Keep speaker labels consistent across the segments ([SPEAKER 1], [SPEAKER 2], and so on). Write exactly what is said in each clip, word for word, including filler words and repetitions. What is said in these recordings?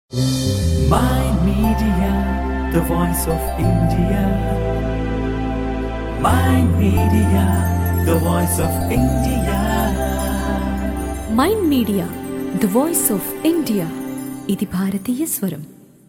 [SPEAKER 1] Mind Media, the voice of India. Mind Media, the voice of India.
[SPEAKER 2] Mind Media, the voice of India. ఇది భారతీయ స్వరం.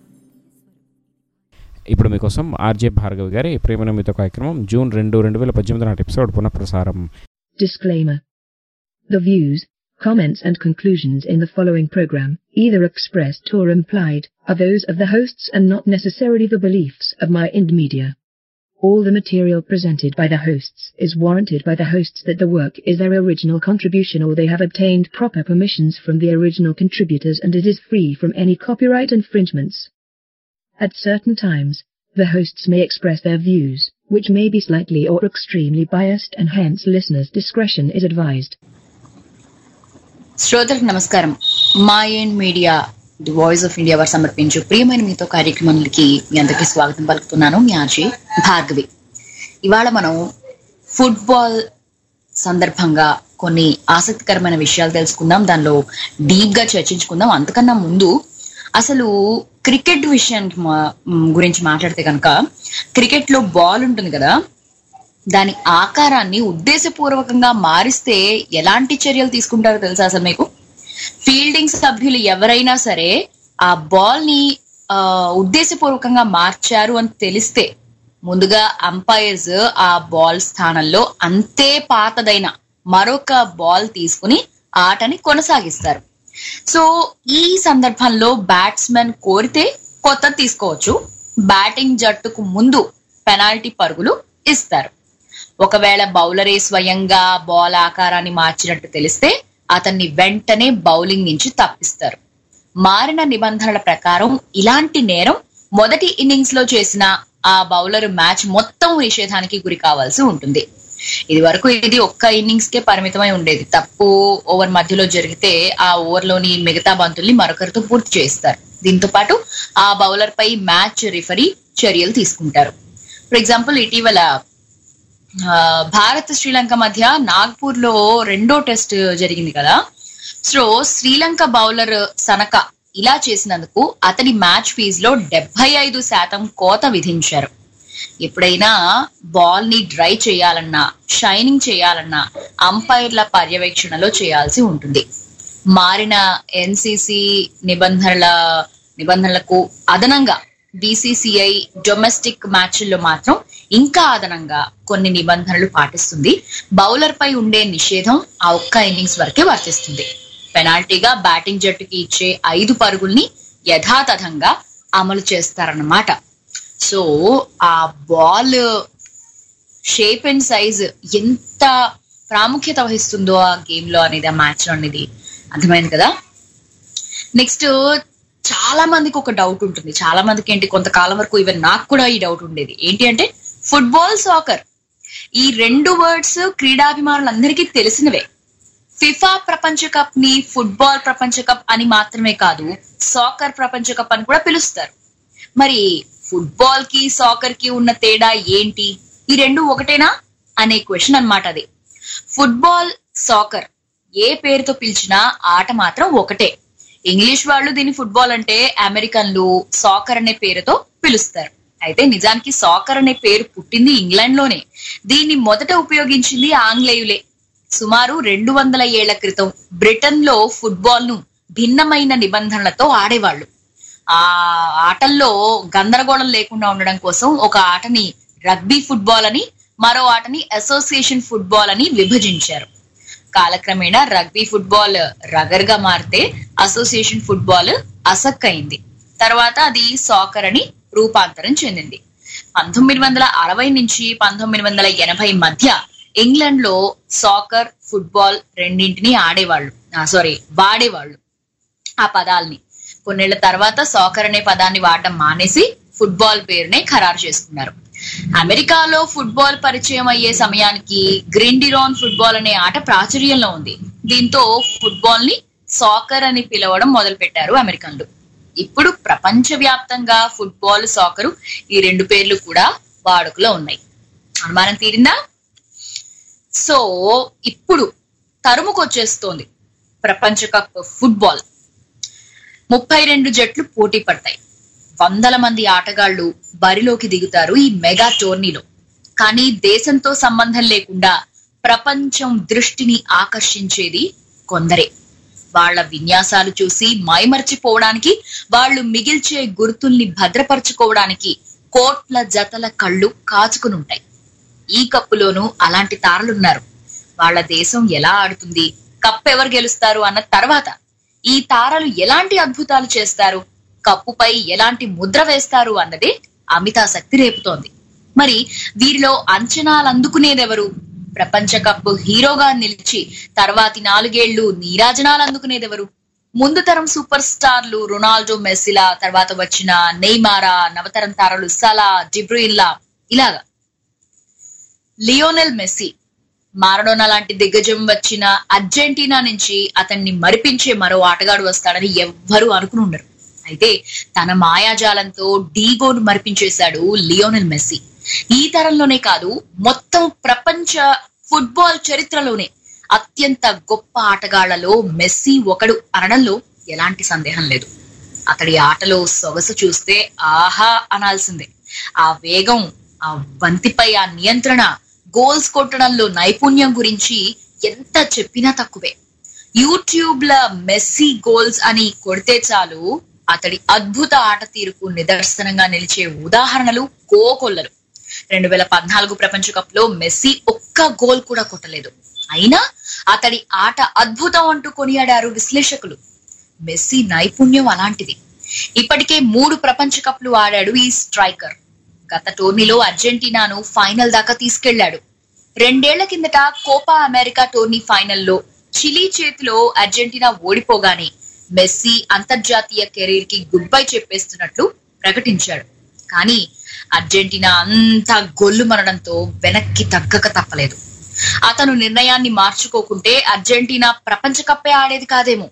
[SPEAKER 3] ఇప్పుడు మీకోసం RJ Bhargavi గారి ప్రేమ మీతో కార్యక్రమం జూన్ రెండు రెండు వేల పద్దెనిమిది నాటి ఎపిసోడ్ పునఃప్రసారం.
[SPEAKER 4] Disclaimer. The views, comments and conclusions in the following program, either expressed or implied, are those of the hosts and not necessarily the beliefs of Mind Media. All the material presented by the hosts is warranted by the hosts that the work is their original contribution or they have obtained proper permissions from the original contributors and it is free from any copyright infringements. At certain times, the hosts may express their views, which may be slightly or extremely biased and hence listeners' discretion is advised.
[SPEAKER 5] శ్రోతలకు నమస్కారం. Mind media the voice of India వారు సమర్పించు ప్రియమైన మీతో కార్యక్రమానికి మీ అందరికీ స్వాగతం పలుకుతున్నాను. మీ RJ Bhargavi. ఇవాళ మనం ఫుట్బాల్ సందర్భంగా కొన్ని ఆసక్తికరమైన విషయాలు తెలుసుకుందాం, దానిలో డీప్ గా చర్చించుకుందాం. అంతకన్నా ముందు అసలు క్రికెట్ విషయానికి గురించి మాట్లాడితే కనుక, క్రికెట్ లో బాల్ ఉంటుంది కదా, దాని ఆకారాన్ని ఉద్దేశపూర్వకంగా మారిస్తే ఎలాంటి చర్యలు తీసుకుంటారో తెలుసా అసలు మీకు? ఫీల్డింగ్ సభ్యులు ఎవరైనా సరే ఆ బాల్ ని ఆ ఉద్దేశపూర్వకంగా మార్చారు అని తెలిస్తే ముందుగా అంపైర్స్ ఆ బాల్ స్థానంలో అంతే పాతదైన మరొక బాల్ తీసుకుని ఆటని కొనసాగిస్తారు. సో ఈ సందర్భంలో బ్యాట్స్మెన్ కోరితే కొత్త తీసుకోవచ్చు. బ్యాటింగ్ జట్టుకు ముందు పెనాల్టీ పరుగులు ఇస్తారు. ఒకవేళ బౌలరే స్వయంగా బాల్ ఆకారాన్ని మార్చినట్టు తెలిస్తే అతన్ని వెంటనే బౌలింగ్ నుంచి తప్పిస్తారు. మారిన నిబంధనల ప్రకారం ఇలాంటి నేరం మొదటి ఇన్నింగ్స్ లో చేసిన ఆ బౌలర్ మ్యాచ్ మొత్తం నిషేధానికి గురి కావాల్సి ఉంటుంది. ఇది వరకు ఇది ఒక్క ఇన్నింగ్స్ కే పరిమితమై ఉండేది. తప్పు ఓవర్ మధ్యలో జరిగితే ఆ ఓవర్ లోని మిగతా బంతుల్ని మరొకరితో పూర్తి చేస్తారు. దీంతో పాటు ఆ బౌలర్ పై మ్యాచ్ రిఫరీ చర్యలు తీసుకుంటారు. ఫర్ ఎగ్జాంపుల్, ఇటీవల భారత్ శ్రీలంక మధ్య నాగ్పూర్ లో రెండో టెస్ట్ జరిగింది కదా. సో శ్రీలంక బౌలర్ సనక ఇలా చేసినందుకు అతని మ్యాచ్ ఫీజ్ లో డెబ్బై ఐదు శాతం కోత విధించారు. ఎప్పుడైనా బాల్ ని డ్రై చేయాలన్నా, షైనింగ్ చేయాలన్నా అంపైర్ల పర్యవేక్షణలో చేయాల్సి ఉంటుంది. మారిన ఎన్సిసి నిబంధనల నిబంధనలకు అదనంగా బీసీసీఐ డొమెస్టిక్ మ్యాచ్ల్లో మాత్రం ఇంకా అదనంగా కొన్ని నిబంధనలు పాటిస్తుంది. బౌలర్ పై ఉండే నిషేధం ఆ ఒక్క ఇన్నింగ్స్ వరకే వర్తిస్తుంది. పెనాల్టీగా బ్యాటింగ్ జట్టుకి ఇచ్చే ఐదు పరుగుల్ని యథాతథంగా అమలు చేస్తారన్నమాట. సో ఆ బాల్ షేప్ అండ్ సైజ్ ఎంత ప్రాముఖ్యత వహిస్తుందో ఆ గేమ్ లో అనేది, ఆ మ్యాచ్ లో అనేది అర్థమైంది కదా. నెక్స్ట్, చాలా మందికి ఒక డౌట్ ఉంటుంది. చాలా మందికి ఏంటి, కొంతకాలం వరకు ఈవెన్ నాకు కూడా ఈ డౌట్ ఉండేది. ఏంటి అంటే, ఫుట్బాల్, సాకర్ ఈ రెండు వర్డ్స్ క్రీడాభిమానులందరికీ తెలిసినవే. ఫిఫా ప్రపంచ కప్ ని ఫుట్బాల్ ప్రపంచ కప్ అని మాత్రమే కాదు, సాకర్ ప్రపంచ కప్ అని కూడా పిలుస్తారు. మరి ఫుట్బాల్ కి సాకర్ కి ఉన్న తేడా ఏంటి? ఈ రెండు ఒకటేనా అనే క్వశ్చన్ అన్నమాట అది. ఫుట్బాల్, సాకర్ ఏ పేరుతో పిలిచినా ఆట మాత్రం ఒకటే. ఇంగ్లీష్ వాళ్ళు దీన్ని ఫుట్బాల్ అంటే, అమెరికన్లు సాకర్ అనే పేరుతో పిలుస్తారు. అయితే నిజానికి సాకర్ అనే పేరు పుట్టింది ఇంగ్లాండ్ లోనే. దీన్ని మొదట ఉపయోగించింది ఆంగ్లేయులే. సుమారు రెండు వందల ఏళ్ల క్రితం బ్రిటన్ లో ఫుట్బాల్ ను భిన్నమైన నిబంధనలతో ఆడేవాళ్ళు. ఆ ఆటల్లో గందరగోళం లేకుండా ఉండడం కోసం ఒక ఆటని రగ్బీ ఫుట్బాల్ అని, మరో ఆటని అసోసియేషన్ ఫుట్బాల్ అని విభజించారు. కాలక్రమేణా రగ్బీ ఫుట్బాల్ రగర్ గా మారితే అసోసియేషన్ ఫుట్బాల్ అసక్ అయింది. తర్వాత అది సాకర్ అని రూపాంతరం చెందింది. పంతొమ్మిది వందల అరవై నుంచి పంతొమ్మిది వందల ఎనభై మధ్య ఇంగ్లాండ్ లో సాకర్, ఫుట్బాల్ రెండింటినీ ఆడేవాళ్ళు సారీ వాడేవాళ్ళు ఆ పదాల్ని. కొన్నేళ్ల తర్వాత సాకర్ అనే పదాన్ని వాడడం మానేసి ఫుట్బాల్ పేరునే ఖరారు చేసుకున్నారు. అమెరికాలో ఫుట్బాల్ పరిచయం అయ్యే సమయానికి గ్రిండిరాన్ ఫుట్బాల్ అనే ఆట ప్రాచుర్యంలో ఉంది. దీంతో ఫుట్బాల్ ని సాకర్ అని పిలవడం మొదలు పెట్టారు అమెరికన్లు. ఇప్పుడు ప్రపంచ వ్యాప్తంగా ఫుట్బాల్, సాకరు ఈ రెండు పేర్లు కూడా వాడుకలో ఉన్నాయి. అనుమానం తీరిందా? సో ఇప్పుడు తరుముకొచ్చేస్తోంది ప్రపంచ కప్ ఫుట్బాల్. ముప్పై రెండు జట్లు పోటీ పడతాయి. వందల మంది ఆటగాళ్లు బరిలోకి దిగుతారు ఈ మెగా టోర్నీలో. కానీ దేశంతో సంబంధం లేకుండా ప్రపంచం దృష్టిని ఆకర్షించేది కొందరే. వాళ్ల విన్యాసాలు చూసి మైమర్చిపోవడానికి, వాళ్లు మిగిల్చే గుర్తుల్ని భద్రపరచుకోవడానికి కోట్ల జతల కళ్ళు కాచుకునుంటాయి. ఈ కప్పులోనూ అలాంటి తారలున్నారు. వాళ్ల దేశం ఎలా ఆడుతుంది, కప్ ఎవరు గెలుస్తారు అన్న తర్వాత ఈ తారలు ఎలాంటి అద్భుతాలు చేస్తారు, కప్పుపై ఎలాంటి ముద్ర వేస్తారు అన్నదే అమితాసక్తి రేపుతోంది. మరి వీరిలో అంచనాలు అందుకునేదెవరు? ప్రపంచ కప్ హీరోగా నిలిచి తర్వాతి నాలుగేళ్లు నీరాజనాలు అందుకునేదెవరు? ముందు తరం సూపర్ స్టార్లు రొనాల్డో, మెస్సీలా, తర్వాత వచ్చిన నెయ్మారా, నవతరం తారలు సలా, డిబ్రూయిన్లా, ఇలాగా. లియోనెల్ మెస్సీ, మారడోనా లాంటి దిగ్గజం వచ్చిన అర్జెంటీనా నుంచి అతన్ని మరిపించే మరో ఆటగాడు వస్తాడని ఎవ్వరూ అనుకుని ఉండరు. అయితే తన మాయాజాలంతో డీగోను మరిపించేశాడు లియోనెల్ మెస్సీ. ఈ తరంలోనే కాదు, మొత్తం ప్రపంచ ఫుట్బాల్ చరిత్రలోనే అత్యంత గొప్ప ఆటగాళ్లలో మెస్సీ ఒకడు అనడంలో ఎలాంటి సందేహం లేదు. అతడి ఆటలో సొగసు చూస్తే ఆహా అనాల్సిందే. ఆ వేగం, ఆ బంతిపై ఆ నియంత్రణ, గోల్స్ కొట్టడంలో నైపుణ్యం గురించి ఎంత చెప్పినా తక్కువే. యూట్యూబ్ ల మెస్సీ గోల్స్ అని కొడితే చాలు అతడి అద్భుత ఆట తీరుకు నిదర్శనంగా నిలిచే ఉదాహరణలు కోకొల్లలు. రెండు వేల పద్నాలుగు ప్రపంచ కప్ లో మెస్సీ ఒక్క గోల్ కూడా కొట్టలేదు. అయినా అతడి ఆట అద్భుతం అంటూ కొనియాడారు విశ్లేషకులు. మెస్సీ నైపుణ్యం అలాంటిది. ఇప్పటికే మూడు ప్రపంచ కప్లు ఆడాడు ఈ స్ట్రైకర్. గత టోర్నీలో అర్జెంటీనాను ఫైనల్ దాకా తీసుకెళ్లాడు. రెండేళ్ల కిందట కోపా అమెరికా టోర్నీ ఫైనల్లో చిలీ చేతిలో అర్జెంటీనా ఓడిపోగానే మెస్సీ అంతర్జాతీయ కెరీర్ కి గుడ్ బై చెప్పేస్తున్నట్లు ప్రకటించాడు. కానీ అర్జెంటీనా అంతా గొల్లు మనడంతో వెనక్కి తగ్గక తప్పలేదు. అతను నిర్ణయాన్ని మార్చుకోకుంటే అర్జెంటీనా ప్రపంచ కప్పే ఆడేది కాదేమో.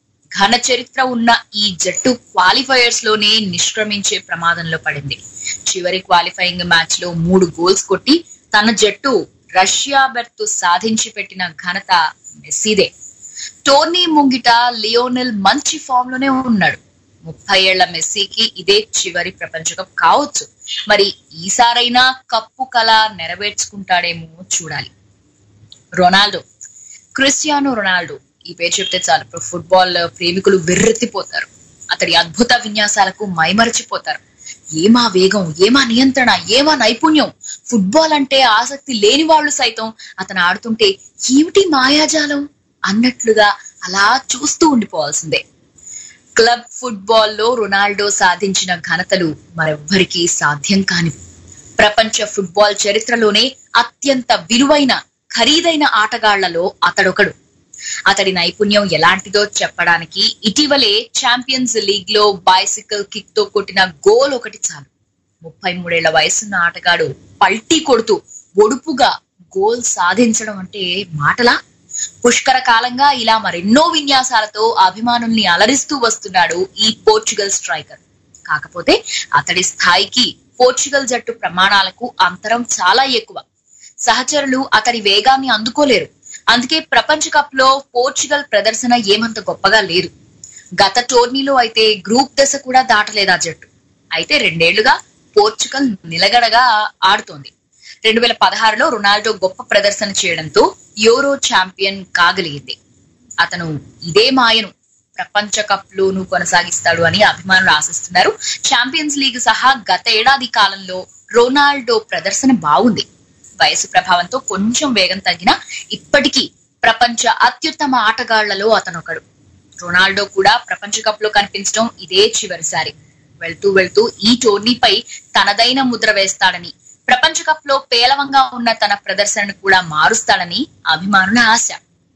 [SPEAKER 5] ఘన చరిత్ర ఉన్న ఈ జట్టు క్వాలిఫైయర్స్ లోనే నిష్క్రమించే ప్రమాదంలో పడింది. చివరి క్వాలిఫైయింగ్ మ్యాచ్ లో మూడు గోల్స్ కొట్టి తన జట్టు రష్యా బెర్త్ సాధించి పెట్టిన ఘనత మెస్సీదే. టోర్నీ ముంగిట లియోనెల్ మంచి ఫామ్ లోనే ఉన్నాడు. ముప్పై ఏళ్ల మెస్సీకి ఇదే చివరి ప్రపంచ కప్ కావచ్చు. మరి ఈసారైనా కప్పు కళ నెరవేర్చుకుంటాడేమో చూడాలి. రొనాల్డో, క్రిస్టియానో రొనాల్డో, ఈ పేరు చెప్తే చాలు ఫుట్బాల్ ప్రేమికులు వెర్రెత్తిపోతారు. అతడి అద్భుత విన్యాసాలకు మైమరచిపోతారు. ఏమా వేగం, ఏమా నియంత్రణ, ఏమా నైపుణ్యం! ఫుట్బాల్ అంటే ఆసక్తి లేని వాళ్ళు సైతం అతను ఆడుతుంటే ఏమిటి మాయాజాలం అన్నట్లుగా అలా చూస్తూ ఉండిపోవాల్సిందే. క్లబ్ ఫుట్బాల్ లో రొనాల్డో సాధించిన ఘనతలు మరెవ్వరికీ సాధ్యం కానివి. ప్రపంచ ఫుట్బాల్ చరిత్రలోనే అత్యంత విలువైన, ఖరీదైన ఆటగాళ్లలో అతడొకడు. అతడి నైపుణ్యం ఎలాంటిదో చెప్పడానికి ఇటీవలే ఛాంపియన్స్ లీగ్ లో బైసికల్ కిక్ తో కొట్టిన గోల్ ఒకటి చాలు. ముప్పై మూడేళ్ల వయసున్న ఆటగాడు పల్టీ కొడుతూ ఒడుపుగా గోల్ సాధించడం అంటే మాటలా? పుష్కర కాలంగా ఇలా మరెన్నో విన్యాసాలతో అభిమానుల్ని అలరిస్తూ వస్తున్నాడు ఈ పోర్చుగల్ స్ట్రైకర్. కాకపోతే అతడి స్థాయికి పోర్చుగల్ జట్టు ప్రమాణాలకు అంతరం చాలా ఎక్కువ. సహచరులు అతడి వేగాన్ని అందుకోలేరు. అందుకే ప్రపంచ కప్ లో పోర్చుగల్ ప్రదర్శన ఏమంత గొప్పగా లేదు. గత టోర్నీలో అయితే గ్రూప్ దశ కూడా దాటలేదు ఆ జట్టు. అయితే రెండేళ్లుగా పోర్చుగల్ నిలగడగా ఆడుతోంది. రెండు వేల పదహారులో రొనాల్డో గొప్ప ప్రదర్శన చేయడంతో యూరో ఛాంపియన్ కాగలిగింది. అతను ఇదే మాయను ప్రపంచ కప్ లోనూ కొనసాగిస్తాడు అని అభిమానులు ఆశిస్తున్నారు. ఛాంపియన్స్ లీగ్ సహా గత ఏడాది కాలంలో రొనాల్డో ప్రదర్శన బాగుంది. వయసు ప్రభావంతో కొంచెం వేగం తగ్గినా ఇప్పటికీ ప్రపంచ అత్యుత్తమ ఆటగాళ్లలో అతనొకడు. రొనాల్డో కూడా ప్రపంచ కప్ లో కనిపించడం ఇదే చివరిసారి. వెళ్తూ వెళ్తూ ఈ టోర్నీపై తనదైన ముద్ర వేస్తాడని, ప్రపంచ కప్ లో పేలవంగా ఉన్న తన ప్రదర్శనను కూడా మారుస్తాడని అభిమానుల ఆశ.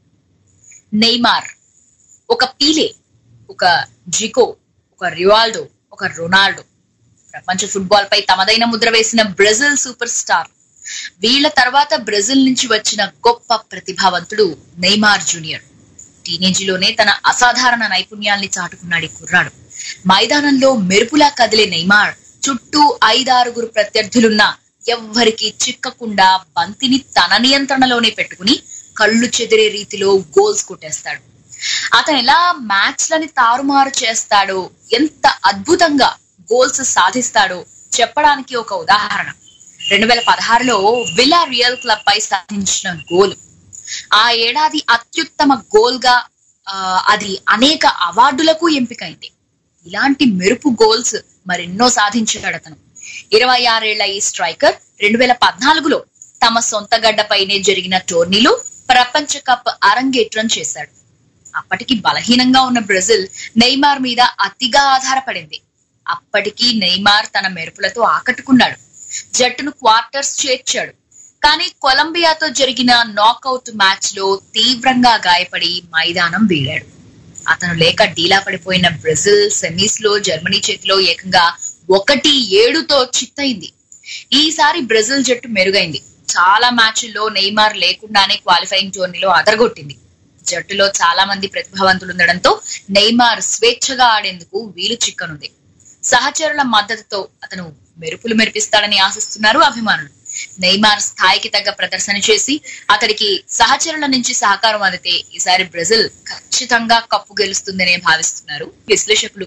[SPEAKER 5] నెయ్మార్ ఒక పీలే, ఒక జికో, ఒక రివాల్డో, ఒక రొనాల్డో. ప్రపంచ ఫుట్బాల్ పై తమదైన ముద్ర వేసిన బ్రెజిల్ సూపర్ స్టార్. వీళ్ల తర్వాత బ్రెజిల్ నుంచి వచ్చిన గొప్ప ప్రతిభావంతుడు నెయ్మార్ జూనియర్. టీనేజీలోనే తన అసాధారణ నైపుణ్యాల్ని చాటుకున్నాడు ఈ కుర్రాడు. మైదానంలో మెరుపులా కదిలే నెయ్మార్ చుట్టూ ఐదారుగురు ప్రత్యర్థులున్నా ఎవ్వరికి చిక్కకుండా బంతిని తన నియంత్రణలోనే పెట్టుకుని కళ్ళు చెదిరే రీతిలో గోల్స్ కొట్టేస్తాడు. అతను ఎలా మ్యాచ్ లని తారుమారు చేస్తాడో, ఎంత అద్భుతంగా గోల్స్ సాధిస్తాడో చెప్పడానికి ఒక ఉదాహరణ రెండు వేల పదహారులో విల్లా రియల్ క్లబ్ పై సాధించిన గోల్. ఆ ఏడాది అత్యుత్తమ గోల్ గా అది అనేక అవార్డులకు ఎంపికైంది. ఇలాంటి మెరుపు గోల్స్ మరెన్నో సాధించాడు అతను. ఇరవై ఆరేళ్ల ఈ స్ట్రైకర్ రెండు వేల పద్నాలుగులో తమ సొంత గడ్డపైనే జరిగిన టోర్నీలో ప్రపంచ కప్ అరంగేట్రం చేశాడు. అప్పటికి బలహీనంగా ఉన్న బ్రెజిల్ నెయ్మార్ మీద అతిగా ఆధారపడింది. అప్పటికి నెయ్మార్ తన మెరుపులతో ఆకట్టుకున్నాడు, జట్టును క్వార్టర్స్ చేర్చాడు. కానీ కొలంబియాతో జరిగిన నాకౌట్ మ్యాచ్ లో తీవ్రంగా గాయపడి మైదానం వీడాడు. అతను లేక డీలా పడిపోయిన బ్రెజిల్ సెమీస్ లో జర్మనీ చేతిలో ఏకంగా ఒకటి ఏడుతో చిత్తయింది. ఈసారి బ్రెజిల్ జట్టు మెరుగైంది. చాలా మ్యాచ్ల్లో నెయ్మార్ లేకుండానే క్వాలిఫైయింగ్ టోర్నీలో అదరగొట్టింది. జట్టులో చాలా మంది ప్రతిభావంతులు ఉండడంతో నెయ్మార్ స్వేచ్ఛగా ఆడేందుకు వీలు చిక్కనుంది. సహచరుల మద్దతుతో అతను మెరుపులు మెరిపిస్తాడని ఆశిస్తున్నారు అభిమానులు. నెయ్మార్ స్థాయికి తగ్గ ప్రదర్శన చేసి అతడికి సహచరుల నుంచి సహకారం అందితే ఈసారి బ్రెజిల్ ఖచ్చితంగా కప్పు గెలుస్తుందనే భావిస్తున్నారు విశ్లేషకులు.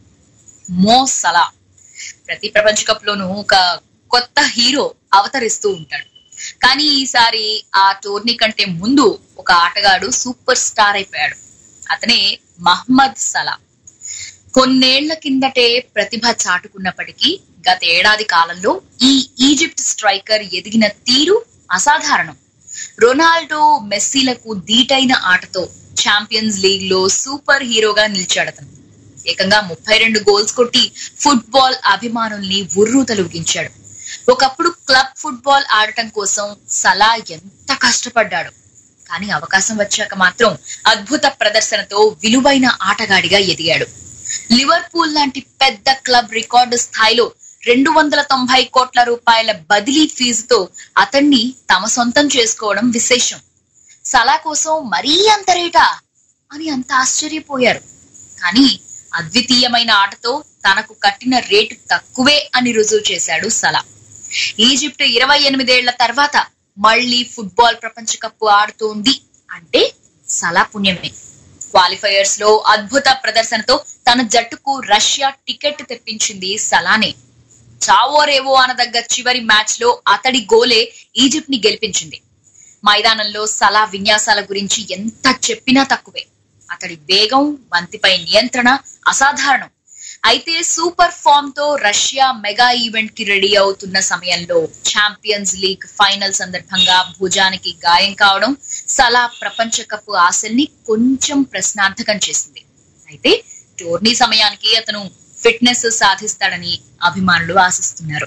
[SPEAKER 5] మో సలా ప్రతి ప్రపంచ కప్ లోనూ ఒక కొత్త హీరో అవతరిస్తూ ఉంటాడు. కానీ ఈసారి ఆ టోర్నీ కంటే ముందు ఒక ఆటగాడు సూపర్ స్టార్ అయిపోయాడు. అతనే మహ్మద్ సలా. కొన్నేళ్ల కిందటే ప్రతిభ చాటుకున్నప్పటికీ గత ఏడాది కాలంలో ఈ ఈజిప్ట్ స్ట్రైకర్ ఎదిగిన తీరు అసాధారణం. రొనాల్డో, మెస్సీలకు దీటైన ఆటతో ఛాంపియన్స్ లీగ్ లో సూపర్ హీరోగా నిలిచాడు అతను. ఏకంగా ముప్పై రెండు గోల్స్ కొట్టి ఫుట్బాల్ అభిమానుల్ని ఉర్రూ తొలగించాడు. ఒకప్పుడు క్లబ్ ఫుట్బాల్ ఆడటం కోసం సలా ఎంత కష్టపడ్డాడు. కానీ అవకాశం వచ్చాక మాత్రం అద్భుత ప్రదర్శనతో విలువైన ఆటగాడిగా ఎదిగాడు. లివర్పూల్ లాంటి పెద్ద క్లబ్ రికార్డు స్థాయిలో రెండు వందల తొంభై కోట్ల రూపాయల బదిలీ ఫీజుతో అతన్ని తమ సొంతం చేసుకోవడం విశేషం. సలా కోసం మరీ అంత రేటా అని అంత ఆశ్చర్యపోయారు. కానీ అద్వితీయమైన ఆటతో తనకు కట్టిన రేటు తక్కువే అని రుజువు చేశాడు సలా. ఈజిప్ట్ ఇరవై ఎనిమిదేళ్ల తర్వాత మళ్లీ ఫుట్బాల్ ప్రపంచ కప్ ఆడుతోంది అంటే సలా పుణ్యమే. క్వాలిఫైయర్స్ లో అద్భుత ప్రదర్శనతో తన జట్టుకు రష్యా టికెట్ తెప్పించింది సలానే. చావో రేవో అనదగ్గ చివరి మ్యాచ్ లో అతడి గోలే ఈజిప్ట్ ని గెలిపించింది. మైదానంలో సలా విన్యాసాల గురించి ఎంత చెప్పినా తక్కువే. అతడి వేగం, బంతిపై నియంత్రణ అసాధారణం. అయితే సూపర్ ఫామ్ తో రష్యా మెగా ఈవెంట్ కి రెడీ అవుతున్న సమయంలో ఛాంపియన్స్ లీగ్ ఫైనల్ సందర్భంగా భుజానికి గాయం కావడం సలా ప్రపంచ కప్ ఆశల్ని కొంచెం ప్రశ్నార్థకం చేసింది. అయితే టోర్నీ సమయానికి అతను ఫిట్నెస్ సాధిస్తాడని అభిమానులు ఆశిస్తున్నారు.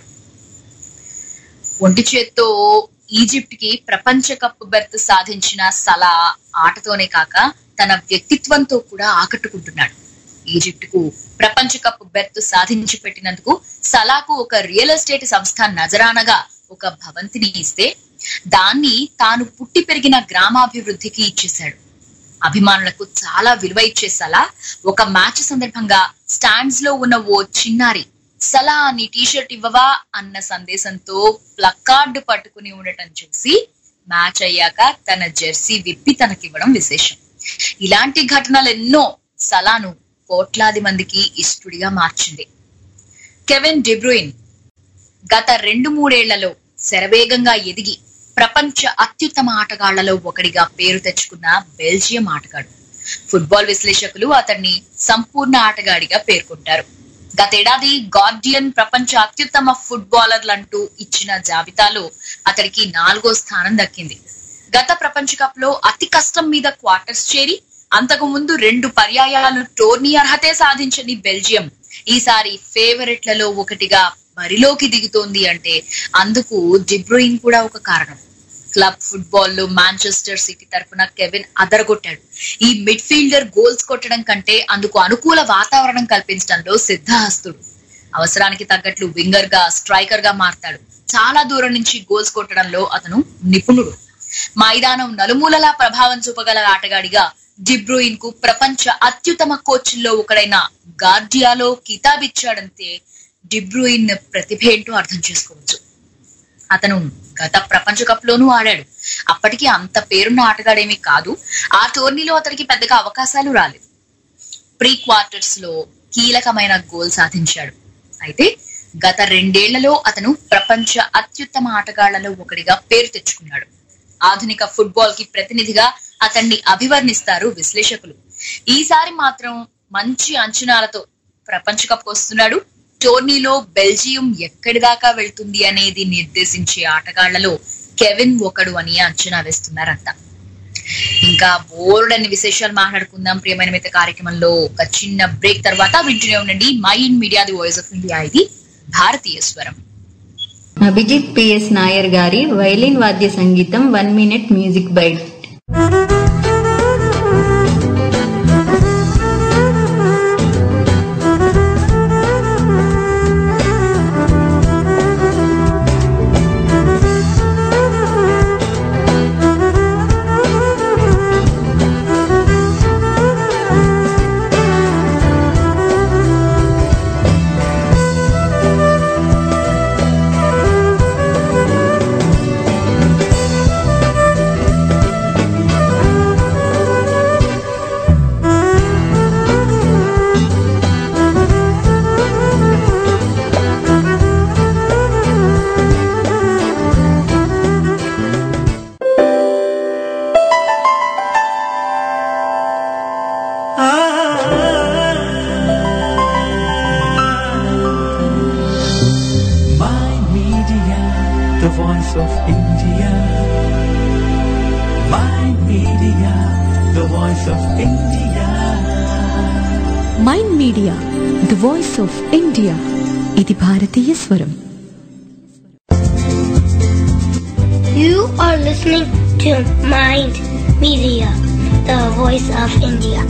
[SPEAKER 5] ఒంటి చేత్తో ఈజిప్ట్ కి ప్రపంచ కప్ బెర్త్ సాధించిన సలా ఆటతోనే కాక తన వ్యక్తిత్వంతో కూడా ఆకట్టుకుంటున్నాడు. ఈజిప్ట్ కు ప్రపంచ కప్ బెర్త్ సాధించి పెట్టినందుకు సలాకు ఒక రియల్ ఎస్టేట్ సంస్థ నజరానగా ఒక భవంతిని ఇస్తే దాన్ని తాను పుట్టి పెరిగిన గ్రామాభివృద్ధికి ఇచ్చేశాడు. అభిమానులకు చాలా విలువ ఇచ్చే సలా ఒక మ్యాచ్ సందర్భంగా స్టాండ్స్ లో ఉన్న ఓ చిన్నారి సలా నీ టీషర్ట్ ఇవ్వవా అన్న సందేశంతో ప్లకార్డు పట్టుకుని ఉండటం చూసి మ్యాచ్ అయ్యాక తన జెర్సీ విప్పి తనకివ్వడం విశేషం. ఇలాంటి ఘటనలు ఎన్నో సలాను కోట్లాది మందికి ఇష్టడిగా మార్చింది. కెవిన్ డిబ్రూయిన్ గత రెండు మూడేళ్లలో శరవేగంగా ఎదిగి ప్రపంచ అత్యుత్తమ ఆటగాళ్లలో ఒకడిగా పేరు తెచ్చుకున్న బెల్జియం ఆటగాడు. ఫుట్బాల్ విశ్లేషకులు అతన్ని సంపూర్ణ ఆటగాడిగా పేర్కొంటారు. గతేడాది గార్డియన్ ప్రపంచ అత్యుత్తమ ఫుట్బాలర్లంటూ ఇచ్చిన జాబితాలో అతడికి నాలుగో స్థానం దక్కింది. గత ప్రపంచ కప్ లో అతి కష్టం మీద క్వార్టర్స్ చేరి అంతకు ముందు రెండు పర్యాయాలు టోర్నీ అర్హతే సాధించని బెల్జియం ఈసారి ఫేవరెట్లలో ఒకటిగా బరిలోకి దిగుతోంది అంటే అందుకు డిబ్రూయిన్ కూడా ఒక కారణం. క్లబ్ ఫుట్బాల్ లో మాంచెస్టర్ సిటీ తరఫున కెవిన్ అదరగొట్టాడు. ఈ మిడ్ ఫీల్డర్ గోల్స్ కొట్టడం కంటే అందుకు అనుకూల వాతావరణం కల్పించడంలో సిద్ధహస్తుడు. అవసరానికి తగ్గట్లు వింగర్ గా, స్ట్రైకర్ గా మారతాడు. చాలా దూరం నుంచి గోల్స్ కొట్టడంలో అతను నిపుణుడు. మైదానం నలుమూలలా ప్రభావం చూపగల ఆటగాడిగా డిబ్రూయిన్ కు ప్రపంచ అత్యుత్తమ కోచ్ల్లో ఒకడైన గార్డియాలో కితాబిచ్చాడంతే డిబ్రూయిన్ ప్రతిభ ఏంటో అర్థం చేసుకోవచ్చు. అతను గత ప్రపంచ కప్ లోనూ ఆడాడు. అప్పటికి అంత పేరున్న ఆటగాడేమీ కాదు. ఆ టోర్నీలో అతనికి పెద్దగా అవకాశాలు రాలేదు. ప్రీ క్వార్టర్స్ లో కీలకమైన గోల్ సాధించాడు. అయితే గత రెండేళ్లలో అతను ప్రపంచ అత్యుత్తమ ఆటగాళ్లలో ఒకటిగా పేరు తెచ్చుకున్నాడు. ఆధునిక ఫుట్బాల్ కి ప్రతినిధిగా అతన్ని అభివర్ణిస్తారు విశ్లేషకులు. ఈసారి మాత్రం మంచి అంచనాలతో ప్రపంచ కప్ వస్తున్నాడు. టోర్నీలో బెల్జియం ఎక్కడి దాకా వెళ్తుంది అనేది నిర్దేశించే ఆటగాళ్లలో కెవిన్ ఒకడు అని అంచనా వేస్తున్నారంతా. ఇంకా బోర్డ్ అన్ని విశేషాలు మాట్లాడుకుందాం ప్రియమైన మిత్ర కార్యక్రమంలో. ఒక చిన్న బ్రేక్ తర్వాత వింటూనే ఉండండి Mind Media the voice of India, ఇది భారతీయ స్వరం.
[SPEAKER 6] అభిజిత్ పిఎస్ నాయర్ గారి వైలిన్ వాద్య సంగీతం one minute music bite.
[SPEAKER 2] Mind media the voice of India, ఇది భారతీయ స్వరం.
[SPEAKER 7] You are listening to Mind Media, the voice of India.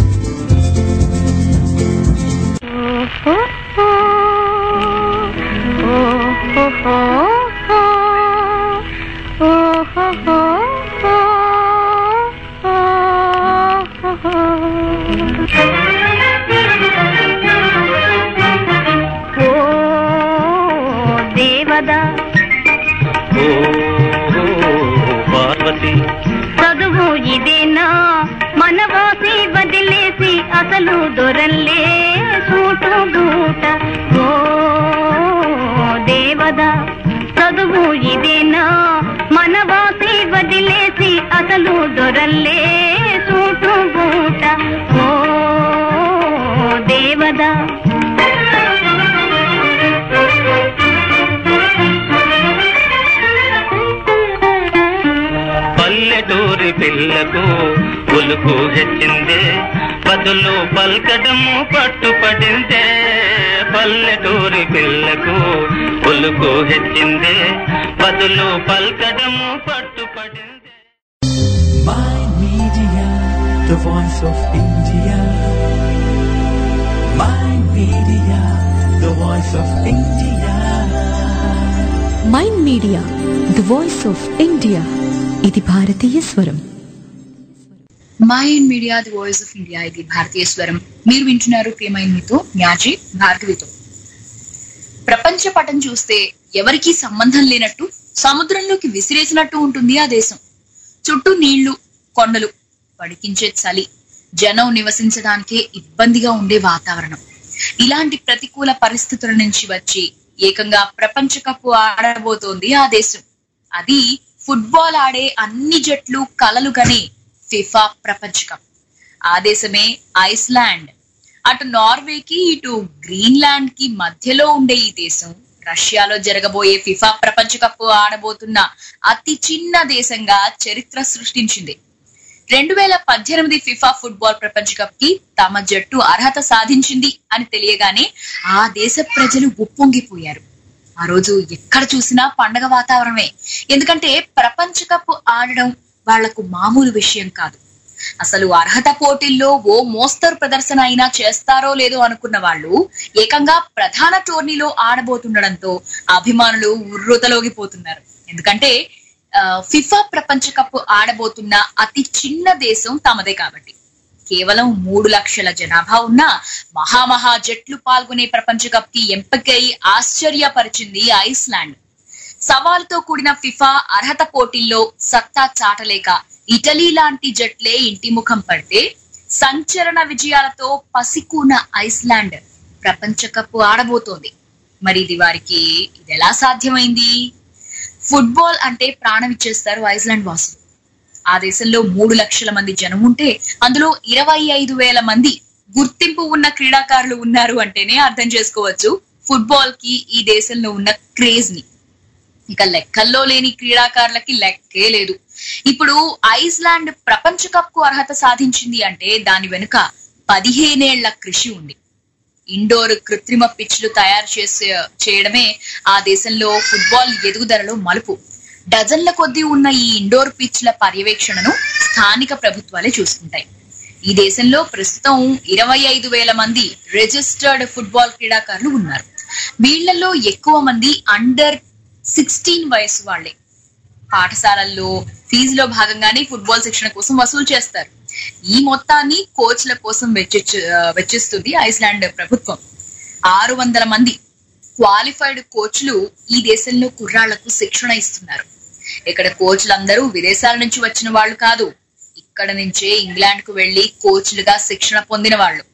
[SPEAKER 8] చదువు ఇదేనా మనవాసి వదిలేసి అసలు దొరల్లే సూటు బూట. ఓ దేవదా చదువు ఇదేనా మనవాసి వదిలేసి అసలు దొరల్లే సూటు బూట. ఓ దేవదా
[SPEAKER 9] పల్లెటూరి పిల్లకు ఉలుకు హెచ్చిందే, బదులు పల్కడము పట్టుపడిందే. పల్లెటూరి పిల్లకు ఉలుకు హెచ్చిందే, బదులు పల్కడము పట్టుపడిందే.
[SPEAKER 1] Mind Media, the voice of India. Mind Media, the voice of India.
[SPEAKER 2] Mind media the voice of India, ఇది భారతీయ స్వరం.
[SPEAKER 5] Mind Media the voice of India, ఇది భారతీయ స్వరం. మీరు వింటున్నారు ప్రియమైన మీతో న్యాజీ భార్గవితో. ప్రపంచ పటం చూస్తే ఎవరికీ సంబంధం లేనట్టు సముద్రంలోకి విసిరేసినట్టు ఉంటుంది ఆ దేశం. చుట్టూ నీళ్లు, కొండలు, వడికించే చలి, జనం నివసించడానికే ఇబ్బందిగా ఉండే వాతావరణం. ఇలాంటి ప్రతికూల పరిస్థితుల నుంచి వచ్చి ఏకంగా ప్రపంచ కప్ ఆడబోతోంది ఆ దేశం. అది ఫుట్బాల్ ఆడే అన్ని జట్లు కలలు కనే ఫిఫా ప్రపంచ కప్. ఆ దేశమే ఐస్లాండ్. అటు నార్వేకి ఇటు గ్రీన్లాండ్ కి మధ్యలో ఉండే ఈ దేశం రష్యాలో జరగబోయే ఫిఫా ప్రపంచ కప్ ఆడబోతున్న అతి చిన్న దేశంగా చరిత్ర సృష్టించింది. రెండు వేల పద్దెనిమిది ఫిఫా ఫుట్బాల్ ప్రపంచ కప్ కి తమ జట్టు అర్హత సాధించింది అని తెలియగానే ఆ దేశ ప్రజలు ఉప్పొంగిపోయారు. ఆ రోజు ఎక్కడ చూసినా పండగ వాతావరణమే. ఎందుకంటే ప్రపంచ కప్ ఆడడం వాళ్లకు మామూలు విషయం కాదు. అసలు అర్హత పోటీల్లో ఓ మోస్తరు ప్రదర్శన అయినా చేస్తారో లేదో అనుకున్న వాళ్ళు ఏకంగా ప్రధాన టోర్నీలో ఆడబోతుండడంతో అభిమానులు ఉర్రూతలోగిపోతున్నారు. ఎందుకంటే ఫిఫా ప్రపంచ కప్ ఆడబోతున్న అతి చిన్న దేశం తమదే కాబట్టి. కేవలం మూడు లక్షల జనాభా ఉన్న మహామహా జట్లు పాల్గొనే ప్రపంచ కప్ కి ఎంపికై ఆశ్చర్యపరిచింది ఐస్లాండ్. సవాలుతో కూడిన ఫిఫా అర్హత పోటీల్లో సత్తా చాటలేక ఇటలీ లాంటి జట్లే ఇంటి ముఖం పడితే సంచలన విజయాలతో పసికూన ఐస్లాండ్ ప్రపంచ కప్ ఆడబోతోంది. మరి ఇది వారికి ఇది ఎలా సాధ్యమైంది? ఫుట్బాల్ అంటే ప్రాణం ఇచ్చేస్తారు ఐస్లాండ్ వాసులు. ఆ దేశంలో మూడు లక్షల మంది జనం ఉంటే అందులో ఇరవై ఐదు వేల మంది గుర్తింపు ఉన్న క్రీడాకారులు ఉన్నారు అంటేనే అర్థం చేసుకోవచ్చు ఫుట్బాల్ కి ఈ దేశంలో ఉన్న క్రేజ్ ని. ఇక లెక్కల్లో లేని క్రీడాకారులకి లెక్కే లేదు. ఇప్పుడు ఐస్లాండ్ ప్రపంచ కప్ కు అర్హత సాధించింది అంటే దాని వెనుక పదిహేనేళ్ల కృషి ఉంది. ఇండోర్ కృత్రిమ పిచ్లు తయారు చేసే చేయడమే ఆ దేశంలో ఫుట్బాల్ ఎదుగుదలలో మలుపు. డజన్ల కొద్దీ ఉన్న ఈ ఇండోర్ పిచ్ల పర్యవేక్షణను స్థానిక ప్రభుత్వాలే చూసుకుంటాయి. ఈ దేశంలో ప్రస్తుతం ఇరవై ఐదు వేల మంది రిజిస్టర్డ్ ఫుట్బాల్ క్రీడాకారులు ఉన్నారు. వీళ్లలో ఎక్కువ మంది అండర్ సిక్స్టీన్ వయసు వాళ్లే. పాఠశాలల్లో ఫీజులో భాగంగానే ఫుట్బాల్ శిక్షణ కోసం వసూలు చేస్తారు. ఈ మొత్తాన్ని కోచ్ల కోసం వెచ్చి వెచ్చిస్తుంది ఐస్లాండ్ ప్రభుత్వం. ఆరు వందల మంది క్వాలిఫైడ్ కోచ్లు ఈ దేశంలో కుర్రాళ్లకు శిక్షణ ఇస్తున్నారు. ఇక్కడ కోచ్లందరూ విదేశాల నుంచి వచ్చిన వాళ్ళు కాదు, ఇక్కడ నుంచే ఇంగ్లాండ్ కు వెళ్లి కోచ్లుగా శిక్షణ పొందిన వాళ్ళు.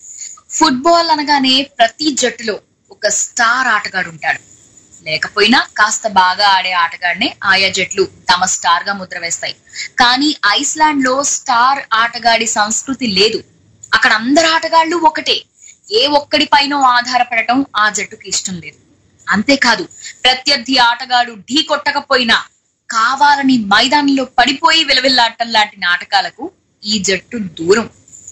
[SPEAKER 5] ఫుట్బాల్ అనగానే ప్రతి జట్టులో ఒక స్టార్ ఆటగాడు ఉంటాడు. లేకపోయినా కాస్త బాగా ఆడే ఆటగాడినే ఆయా జట్లు తమ స్టార్ గా ముద్ర వేస్తాయి. కానీ ఐస్లాండ్ లో స్టార్ ఆటగాడి సంస్కృతి లేదు. అక్కడ అందరు ఆటగాళ్లు ఒకటే. ఏ ఒక్కడి పైన ఆధారపడటం ఆ జట్టుకి ఇష్టం లేదు. అంతేకాదు ప్రత్యర్థి ఆటగాడు ఢీ కొట్టకపోయినా కావాలని మైదానంలో పడిపోయి విలవిల్లాటం లాంటి నాటకాలకు ఈ జట్టు దూరం.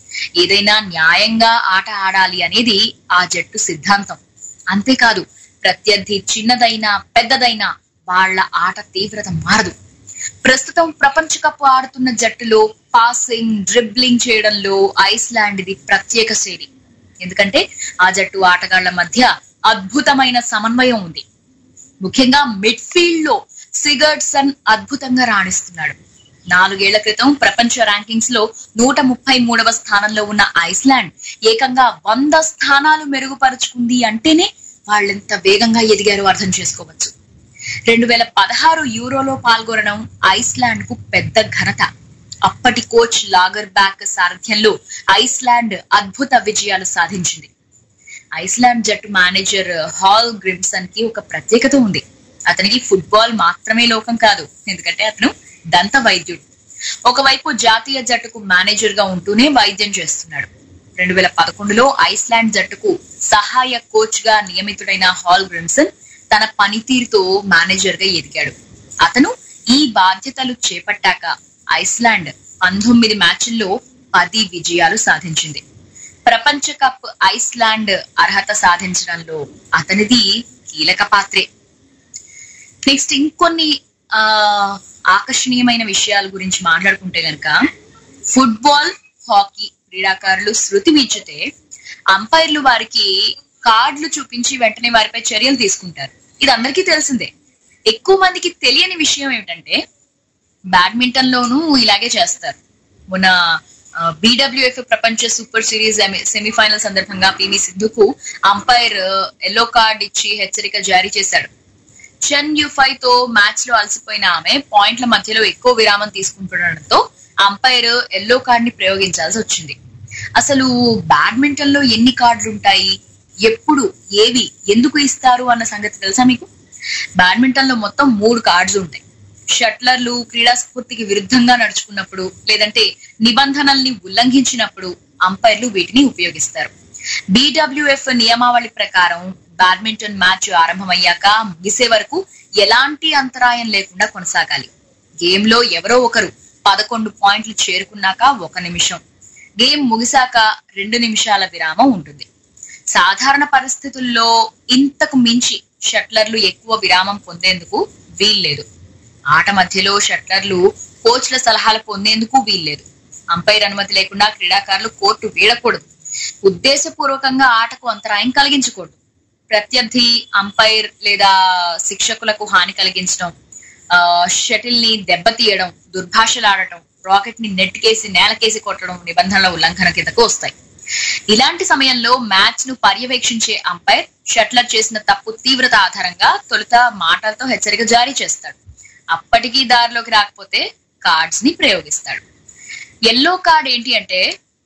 [SPEAKER 5] ఏదైనా న్యాయంగా ఆట ఆడాలి అనేది ఆ జట్టు సిద్ధాంతం. అంతేకాదు ప్రత్యర్థి చిన్నదైనా పెద్దదైనా వాళ్ల ఆట తీవ్రత మారదు. ప్రస్తుతం ప్రపంచ కప్ ఆడుతున్న జట్టులో పాసింగ్ డ్రిబ్లింగ్ చేయడంలో ఐస్లాండ్ ఇది ప్రత్యేక శైలి. ఎందుకంటే ఆ జట్టు ఆటగాళ్ల మధ్య అద్భుతమైన సమన్వయం ఉంది. ముఖ్యంగా మిడ్ ఫీల్డ్ లో సిగర్డ్సన్ అద్భుతంగా రాణిస్తున్నాడు. నాలుగేళ్ల క్రితం ప్రపంచ ర్యాంకింగ్స్ లో నూట ముప్పై మూడవ స్థానంలో ఉన్న ఐస్లాండ్ ఏకంగా వంద స్థానాలు మెరుగుపరుచుకుంది అంటేనే వాళ్ళెంత వేగంగా ఎదిగారో అర్థం చేసుకోవచ్చు. రెండు వేల పదహారు యూరోలో పాల్గొనడం ఐస్లాండ్ కు పెద్ద ఘనత. అప్పటి కోచ్ లాగర్ బ్యాక్ సారథ్యంలో ఐస్లాండ్ అద్భుత విజయాలు సాధించింది. ఐస్లాండ్ జట్టు మేనేజర్ హాల్ గ్రిమ్సన్ కి ఒక ప్రత్యేకత ఉంది. అతనికి ఫుట్బాల్ మాత్రమే లోకం కాదు, ఎందుకంటే అతను దంత వైద్యుడు. ఒకవైపు జాతీయ జట్టుకు మేనేజర్ గా ఉంటూనే వైద్యం చేస్తున్నాడు. రెండు వేల పదకొండులో ఐస్లాండ్ జట్టుకు సహాయ కోచ్ గా నియమితుడైన హాల్ గ్రిమ్సన్ తన పనితీరుతో మేనేజర్ గా ఎదిగాడు. అతను ఈ బాధ్యతలు చేపట్టాక ఐస్లాండ్ పంతొమ్మిది మ్యాచ్ల్లో పది విజయాలు సాధించింది. ప్రపంచ కప్ ఐస్లాండ్ అర్హత సాధించడంలో అతనిది కీలక పాత్రే. నెక్స్ట్ ఇంకొన్ని ఆ ఆకర్షణీయమైన విషయాల గురించి మాట్లాడుకుంటే గనక ఫుట్బాల్ హాకీ క్రీడాకారులు శృతి మించితే అంపైర్లు వారికి కార్డులు చూపించి వెంటనే వారిపై చర్యలు తీసుకుంటారు. ఇది అందరికీ తెలిసిందే. ఎక్కువ మందికి తెలియని విషయం ఏమిటంటే బ్యాడ్మింటన్ లోనూ ఇలాగే చేస్తారు. మొన్న బీడబ్ల్యూఎఫ్ ప్రపంచ సూపర్ సిరీస్ సెమీఫైనల్ సందర్భంగా పివి సింధుకు అంపైర్ ఎల్లో కార్డ్ ఇచ్చి హెచ్చరిక జారీ చేశాడు. చెన్ యుఫై తో మ్యాచ్ లో అలసిపోయిన ఆమె పాయింట్ల మధ్యలో ఎక్కువ విరామం తీసుకుంటుండటంతో అంపైర్ ఎల్లో కార్డ్ ని ప్రయోగించాల్సి వచ్చింది. అసలు బ్యాడ్మింటన్ లో ఎన్ని కార్డులు ఉంటాయి, ఎప్పుడు ఏవి ఎందుకు ఇస్తారు అన్న సంగతి తెలుసా మీకు? బ్యాడ్మింటన్ లో మొత్తం మూడు కార్డ్స్ ఉంటాయి. షట్లర్లు క్రీడా స్ఫూర్తికి విరుద్ధంగా నడుచుకున్నప్పుడు లేదంటే నిబంధనల్ని ఉల్లంఘించినప్పుడు అంపైర్లు వీటిని ఉపయోగిస్తారు. బీడబ్ల్యూఎఫ్ నియమావళి ప్రకారం బ్యాడ్మింటన్ మ్యాచ్ ఆరంభమయ్యాక ముగిసే వరకు ఎలాంటి అంతరాయం లేకుండా కొనసాగాలి. గేమ్ లో ఎవరో ఒకరు పదకొండు పాయింట్లు చేరుకున్నాక ఒక నిమిషం, గేమ్ ముగిసాక రెండు నిమిషాల విరామం ఉంటుంది. సాధారణ పరిస్థితుల్లో ఇంతకు మించి షట్లర్లు ఎక్కువ విరామం పొందేందుకు వీల్లేదు. ఆట మధ్యలో షట్లర్లు కోచ్ల సలహాలు పొందేందుకు వీల్లేదు. అంపైర్ అనుమతి లేకుండా క్రీడాకారులు కోర్టు వీడకూడదు. ఉద్దేశపూర్వకంగా ఆటకు అంతరాయం కలిగించకూడదు. ప్రత్యర్థి అంపైర్ లేదా శిక్షకులకు హాని కలిగించడం, ఆ షటిల్ ని దెబ్బతీయడం, దుర్భాషలాడటం, రాకెట్ ని నెట్ కేసి నేలకేసి కొట్టడం నిబంధనల ఉల్లంఘన కిందకు వస్తాయి. ఇలాంటి సమయంలో మ్యాచ్ ను పర్యవేక్షించే అంపైర్ షట్లర్ చేసిన తప్పు తీవ్రత ఆధారంగా తొలుత మాటలతో హెచ్చరిక జారీ చేస్తాడు. అప్పటికీ దారిలోకి రాకపోతే కార్డ్స్ ని ప్రయోగిస్తాడు. ఎల్లో కార్డ్ ఏంటి అంటే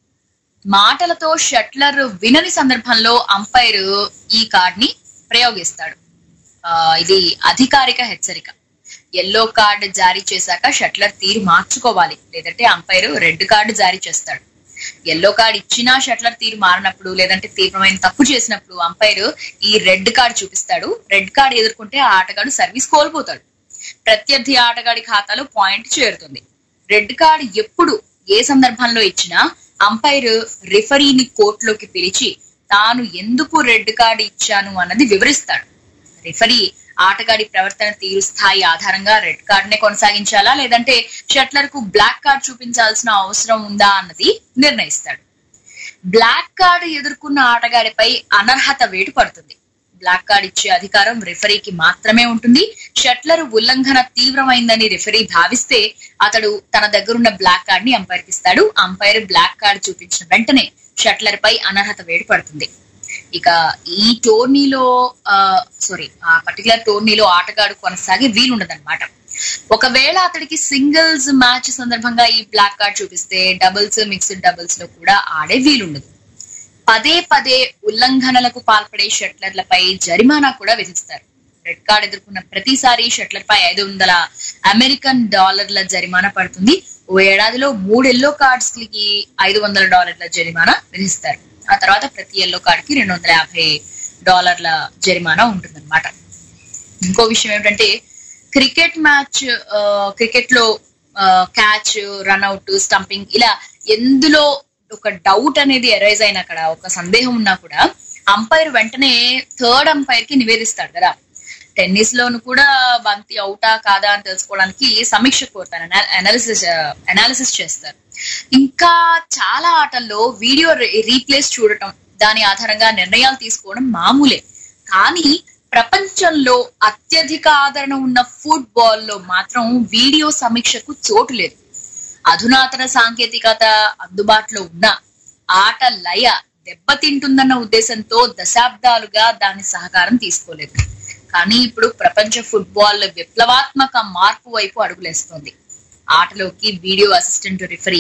[SPEAKER 5] మాటలతో షట్లర్ వినని సందర్భంలో అంపైర్ ఈ కార్డ్ ని ప్రయోగిస్తాడు. ఆ ఇది అధికారిక హెచ్చరిక. ఎల్లో కార్డ్ జారీ చేశాక షట్లర్ తీరు మార్చుకోవాలి, లేదంటే అంపైర్ రెడ్ కార్డు జారీ చేస్తాడు. ఎల్లో కార్డ్ ఇచ్చినా షట్లర్ తీరు మారినప్పుడు లేదంటే తీవ్రమైన తప్పు చేసినప్పుడు అంపైర్ ఈ రెడ్ కార్డ్ చూపిస్తాడు. రెడ్ కార్డ్ ఎదుర్కొంటే ఆ ఆటగాడు సర్వీస్ కోల్పోతాడు. ప్రత్యర్థి ఆటగాడి ఖాతాలో పాయింట్ చేరుతుంది. రెడ్ కార్డ్ ఎప్పుడు ఏ సందర్భంలో ఇచ్చినా అంపైర్ రిఫరీని కోర్టులోకి పిలిచి తాను ఎందుకు రెడ్ కార్డ్ ఇచ్చాను అన్నది వివరిస్తాడు. రిఫరీ ఆటగాడి ప్రవర్తన తీరు స్థాయి ఆధారంగా రెడ్ కార్డ్ నే కొనసాగించాలా లేదంటే షట్లర్ కు బ్లాక్ కార్డ్ చూపించాల్సిన అవసరం ఉందా అన్నది నిర్ణయిస్తాడు. బ్లాక్ కార్డ్ ఎదుర్కొన్న ఆటగాడిపై అనర్హత వేటు పడుతుంది. బ్లాక్ కార్డ్ ఇచ్చే అధికారం రిఫరీకి మాత్రమే ఉంటుంది. షట్లర్ ఉల్లంఘన తీవ్రమైందని రిఫరీ భావిస్తే అతడు తన దగ్గరున్న బ్లాక్ కార్డ్ ని అంపైర్ కి ఇస్తాడు. అంపైర్ బ్లాక్ కార్డ్ చూపించిన వెంటనే షట్లర్ పై అనర్హత వేటు పడుతుంది. ఇక ఈ టోర్నీలో ఆ సారీ ఆ పర్టికులర్ టోర్నీలో ఆటగాడు కొనసాగే వీలుండదన్నమాట. ఒకవేళ అతడికి సింగిల్స్ మ్యాచ్ సందర్భంగా ఈ బ్లాక్ కార్డ్ చూపిస్తే డబుల్స్ మిక్స్డ్ డబుల్స్ లో కూడా ఆడే వీలుండదు. పదే పదే ఉల్లంఘనలకు పాల్పడే షట్లర్లపై జరిమానా కూడా విధిస్తారు. రెడ్ కార్డ్ ఎదుర్కొన్న ప్రతిసారి షట్లర్ పై ఐదు వందల అమెరికన్ డాలర్ల జరిమానా పడుతుంది. ఓ ఏడాదిలో మూడు ఎల్లో కార్డ్స్ కి ఐదు వందల డాలర్ల జరిమానా విధిస్తారు. ఆ తర్వాత ప్రతి ఎల్లో కార్డ్ కి రెండు వందల యాభై డాలర్ల జరిమానా ఉంటుందన్నమాట. ఇంకో విషయం ఏమిటంటే క్రికెట్ మ్యాచ్ క్రికెట్ లో క్యాచ్, రన్అట్, స్టంపింగ్ ఇలా ఎందులో ఒక డౌట్ అనేది ఎరైజ్ అయినా అక్కడ ఒక సందేహం ఉన్నా కూడా అంపైర్ వెంటనే థర్డ్ అంపైర్ కి నివేదిస్తాడు కదా. టెన్నిస్ లోను కూడా బంతి అవుటా కాదా అని తెలుసుకోవడానికి సమీక్ష కోరుతారు, అనాలిసిస్ అనాలిసిస్ చేస్తారు. ఇంకా చాలా ఆటల్లో వీడియో రీప్లేస్ చూడటం, దాని ఆధారంగా నిర్ణయాలు తీసుకోవడం మామూలే. కానీ ప్రపంచంలో అత్యధిక ఆదరణ ఉన్న ఫుట్బాల్ లో మాత్రం వీడియో సమీక్షకు చోటు లేదు. అధునాతన సాంకేతికత అందుబాటులో ఉన్న ఆట లయ దెబ్బతింటుందన్న ఉద్దేశంతో దశాబ్దాలుగా దాని సహకారం తీసుకోలేదు. కానీ ఇప్పుడు ప్రపంచ ఫుట్బాల్ విప్లవాత్మక మార్పు వైపు అడుగులేస్తోంది. ఆటలోకి వీడియో అసిస్టెంట్ రిఫరీ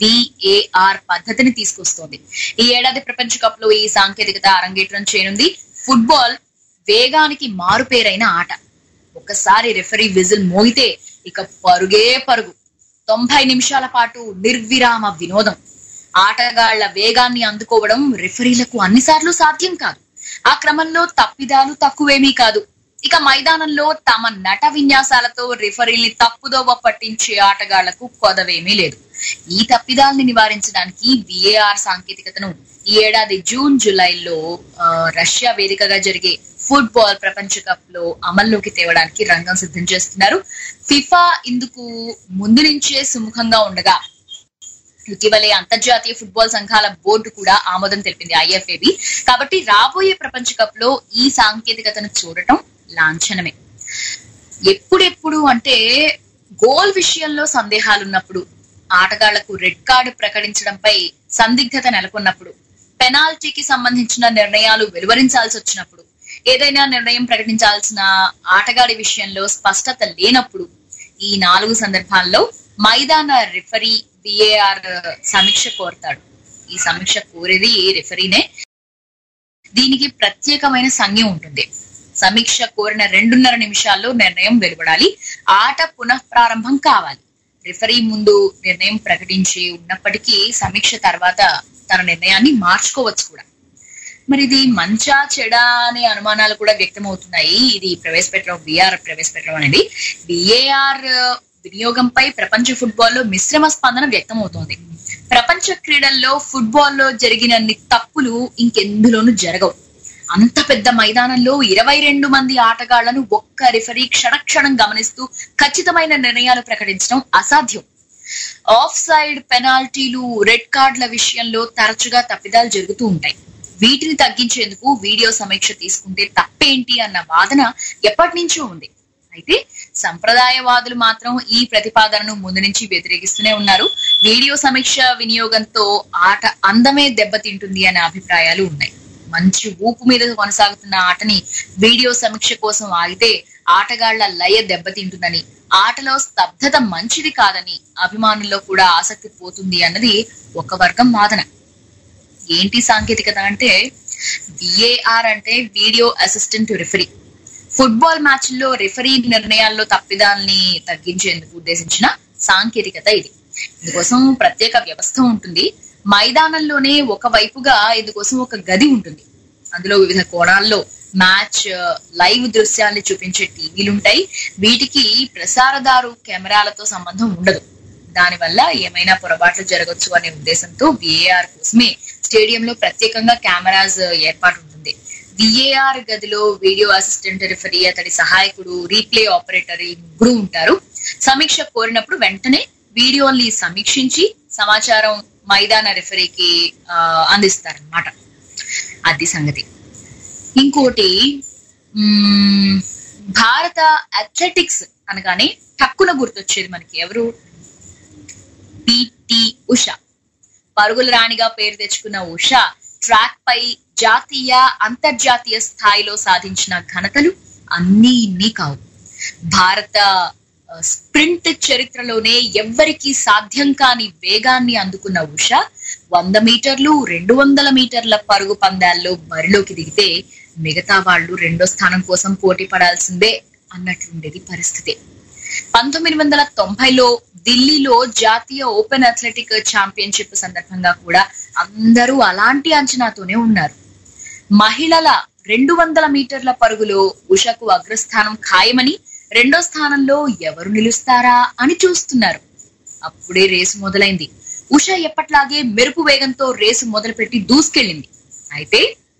[SPEAKER 5] విఏఆర్ పద్ధతిని తీసుకొస్తోంది. ఈ ఏడాది ప్రపంచ కప్ లో ఈ సాంకేతికత అరంగేట్రం చేయనుంది. ఫుట్బాల్ వేగానికి మారుపేరైన ఆట. ఒకసారి రిఫరీ విజిల్ మోగితే ఇక పరుగే పరుగు. తొంభై నిమిషాల పాటు నిర్విరామ వినోదం. ఆటగాళ్ల వేగాన్ని అందుకోవడం రిఫరీలకు అన్నిసార్లు సాధ్యం కాదు. ఆ క్రమంలో తప్పిదాలు తక్కువేమీ కాదు. ఇక మైదానంలో తమ నట విన్యాసాలతో రిఫరీల్ని తప్పుదోవ పట్టించే ఆటగాళ్లకు కొదవేమీ లేదు. ఈ తప్పిదాలని నివారించడానికి విఏఆర్ సాంకేతికతను ఈ ఏడాది జూన్ జూలైలో రష్యా వేదికగా జరిగే ఫుట్బాల్ ప్రపంచ కప్ లో అమల్లోకి తేవడానికి రంగం సిద్ధం చేస్తున్నారు. ఫిఫా ఇందుకు ముందు నుంచే సుముఖంగా ఉండగా ఇటీవలే అంతర్జాతీయ ఫుట్బాల్ సంఘాల బోర్డు కూడా ఆమోదం తెలిపింది, ఐఎఫ్ఏబి. కాబట్టి రాబోయే ప్రపంచ కప్ లో ఈ సాంకేతికతను చూడటం లాంఛనమే. ఎప్పుడెప్పుడు అంటే గోల్ విషయంలో సందేహాలున్నప్పుడు, ఆటగాళ్లకు రెడ్ కార్డు ప్రకటించడంపై సందిగ్ధత నెలకొన్నప్పుడు, పెనాల్టీకి సంబంధించిన నిర్ణయాలు వెలువరించాల్సి వచ్చినప్పుడు, ఏదైనా నిర్ణయం ప్రకటించాల్సిన ఆటగాడి విషయంలో స్పష్టత లేనప్పుడు, ఈ నాలుగు సందర్భాల్లో మైదాన రిఫరీ విఏఆర్ సమీక్ష కోరతాడు. ఈ సమీక్ష కోరేది రిఫరీనే. దీనికి ప్రత్యేకమైన సంజ్ఞ ఉంటుంది. సమీక్ష కోరిన రెండున్నర నిమిషాల్లో నిర్ణయం వెలువడాలి. ఆట పునః ప్రారంభం కావాలి. రిఫరీ ముందు నిర్ణయం ప్రకటించి ఉన్నప్పటికీ సమీక్ష తర్వాత తన నిర్ణయాన్ని మార్చుకోవచ్చు కూడా. మరి ఇది మంచా చెడా అనే అనుమానాలు కూడా వ్యక్తమవుతున్నాయి. ఇది ప్రవేశపెట్టడం విఆర్ ప్రవేశపెట్టడం అనేది విఏఆర్ వినియోగంపై ప్రపంచ ఫుట్బాల్లో మిశ్రమ స్పందన వ్యక్తమవుతోంది. ప్రపంచ క్రీడల్లో ఫుట్బాల్లో జరిగినన్ని తప్పులు ఇంకెందులోనూ జరగవు. అంత పెద్ద మైదానంలో ఇరవై రెండు మంది ఆటగాళ్లను ఒక్క రిఫరీ క్షణక్షణం గమనిస్తూ ఖచ్చితమైన నిర్ణయాలు ప్రకటించడం అసాధ్యం. ఆఫ్ సైడ్, పెనాల్టీలు, రెడ్ కార్డుల విషయంలో తరచుగా తప్పిదాలు జరుగుతూ ఉంటాయి. వీటిని తగ్గించేందుకు వీడియో సమీక్ష తీసుకుంటే తప్పేంటి అన్న వాదన ఎప్పటి నుంచో ఉంది. అయితే సంప్రదాయవాదులు మాత్రం ఈ ప్రతిపాదనను ముందు నుంచి వ్యతిరేకిస్తూనే ఉన్నారు. వీడియో సమీక్ష వినియోగంతో ఆట అందమే దెబ్బతింటుంది అనే అభిప్రాయాలు ఉన్నాయి. మంచి ఊపు మీద కొనసాగుతున్న ఆటని వీడియో సమీక్ష కోసం ఆగితే ఆటగాళ్ల లయ దెబ్బతింటుందని, ఆటలో స్తబ్దత మంచిది కాదని అభిమానుల్లో కూడా ఆసక్తి పోతుంది అన్నది ఒక వర్గం వాదన. ఏంటి సాంకేతికత అంటే, విఏఆర్ అంటే వీడియో అసిస్టెంట్ రిఫరీ. ఫుట్బాల్ మ్యాచ్ల్లో రిఫరీ నిర్ణయాల్లో తప్పిదాల్ని తగ్గించేందుకు ఉద్దేశించిన సాంకేతికత ఇది. ఇందుకోసం ప్రత్యేక వ్యవస్థ ఉంటుంది. మైదానంలోనే ఒక వైపుగా ఇందుకోసం ఒక గది ఉంటుంది. అందులో వివిధ కోణాల్లో మ్యాచ్ లైవ్ దృశ్యాల్ని చూపించే టీవీలుంటాయి. వీటికి ప్రసారదారు కెమెరాలతో సంబంధం ఉండదు. దానివల్ల ఏమైనా పొరపాట్లు జరగచ్చు అనే ఉద్దేశంతో విఏఆర్ కోసమే స్టేడియంలో ప్రత్యేకంగా కెమెరాస్ ఏర్పాటు ఉంటుంది. విఏఆర్ గదిలో వీడియో అసిస్టెంట్ రిఫరీ, అతడి సహాయకుడు, రీప్లే ఆపరేటర్ ఈ ముగ్గురు ఉంటారు. సమీక్ష కోరినప్పుడు వెంటనే వీడియోని సమీక్షించి సమాచారం మైదాన రిఫరీకి అందిస్తారనమాట. అది సంగతి. ఇంకోటి, భారత అథ్లెటిక్స్ అనగానే టక్కున గుర్తొచ్చేది మనకి ఎవరు? పిటి ఉష. పరుగుల రాణిగా పేరు తెచ్చుకున్న ఉష ట్రాక్ పై జాతీయ, అంతర్జాతీయ స్థాయిలో సాధించిన ఘనతలు అన్నీ ఇన్ని కావు. భారత స్ప్రింట్ చరిత్రలోనే ఎవ్వరికీ సాధ్యం కాని వేగాన్ని అందుకున్న ఉష వంద మీటర్లు, రెండు వందల మీటర్ల పరుగు పందాల్లో బరిలోకి దిగితే మిగతా వాళ్ళు రెండో స్థానం కోసం పోటీ పడాల్సిందే అన్నట్లుండేది పరిస్థితి. పంతొమ్మిది వందల తొంభైలో ఢిల్లీలో జాతీయ ఓపెన్ అథ్లెటిక్ ఛాంపియన్షిప్ సందర్భంగా కూడా అందరూ అలాంటి అంచనాతోనే ఉన్నారు. మహిళల రెండు వందల మీటర్ల పరుగులో ఉషకు అగ్రస్థానం ఖాయమని, రెండో స్థానంలో ఎవరు నిలుస్తారా అని చూస్తున్నారు. అప్పుడే రేసు మొదలైంది. ఉష ఎప్పట్లాగే మెరుపు వేగంతో రేసు మొదలుపెట్టి దూసుకెళ్ళింది. అయితే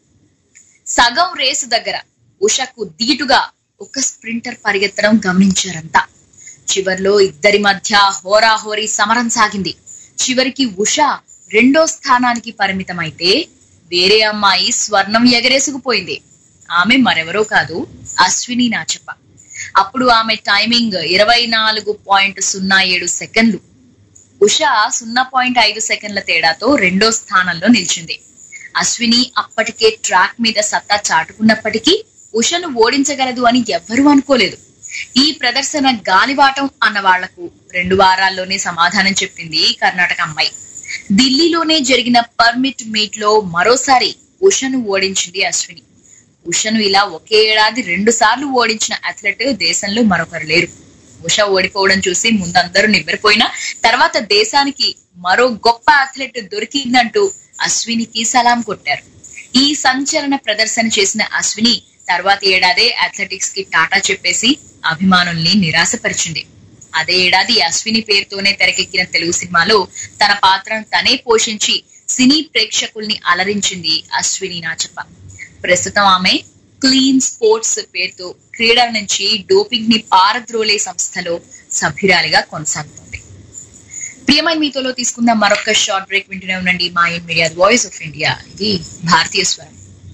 [SPEAKER 5] సగం రేసు దగ్గర ఉషకు దీటుగా ఒక స్ప్రింటర్ పరిగెత్తడం గమనించారంతా. చివర్లో ఇద్దరి మధ్య హోరాహోరీ సమరం సాగింది. చివరికి ఉష రెండో స్థానానికి పరిమితమైతే వేరే అమ్మాయి స్వర్ణం ఎగరేసుకుపోయింది. ఆమె మరెవరో కాదు, అశ్విని నాచప్ప. అప్పుడు ఆమె టైమింగ్ ఇరవై నాలుగు పాయింట్ సున్నా ఏడు సెకండ్లు. ఉష సున్నా పాయింట్ ఐదు సెకండ్ల తేడాతో రెండో స్థానంలో నిలిచింది. అశ్విని అప్పటికే ట్రాక్ మీద సత్తా చాటుకున్నప్పటికీ ఉషను ఓడించగలదు అని ఎవ్వరూ అనుకోలేదు. ఈ ప్రదర్శన గాలివాటం అన్న వాళ్లకు రెండు వారాల్లోనే సమాధానం చెప్పింది కర్ణాటక అమ్మాయి. ఢిల్లీలోనే జరిగిన పర్మిట్ మీట్ లో మరోసారి ఉషను ఓడించింది అశ్విని. ఉషను ఇలా ఒకే ఏడాది రెండు సార్లు ఓడించిన అథ్లెట్ దేశంలో మరొకరు లేరు. ఉష ఓడిపోవడం చూసి ముందందరూ నివ్వెరపోయినా తర్వాత దేశానికి మరో గొప్ప అథ్లెట్ దొరికిందంటూ అశ్వినికి సలాం కొట్టారు. ఈ సంచలన ప్రదర్శన చేసిన అశ్విని తర్వాతి ఏడాదే అథ్లెటిక్స్ కి టాటా చెప్పేసి అభిమానుల్ని నిరాశపరిచింది. అదే ఏడాది అశ్విని పేరుతోనే తెరకెక్కిన తెలుగు సినిమాలో తన పాత్రను తనే పోషించి సినీ ప్రేక్షకుల్ని అలరించింది అశ్విని నాచప్ప. ప్రస్తుతం ఆమె క్లీన్ స్పోర్ట్స్ పేరుతో క్రీడల నుంచి డోపింగ్ ని పారద్రోలే సంస్థలో సభ్యురాలిగా కొనసాగుతుంది. ప్రియమైన మీతోలో తీసుకున్న మరొక షార్ట్ బ్రేక్ వింటూనే ఉండండి. Mind Media voice of India, ఇది భారతీయ స్వరం.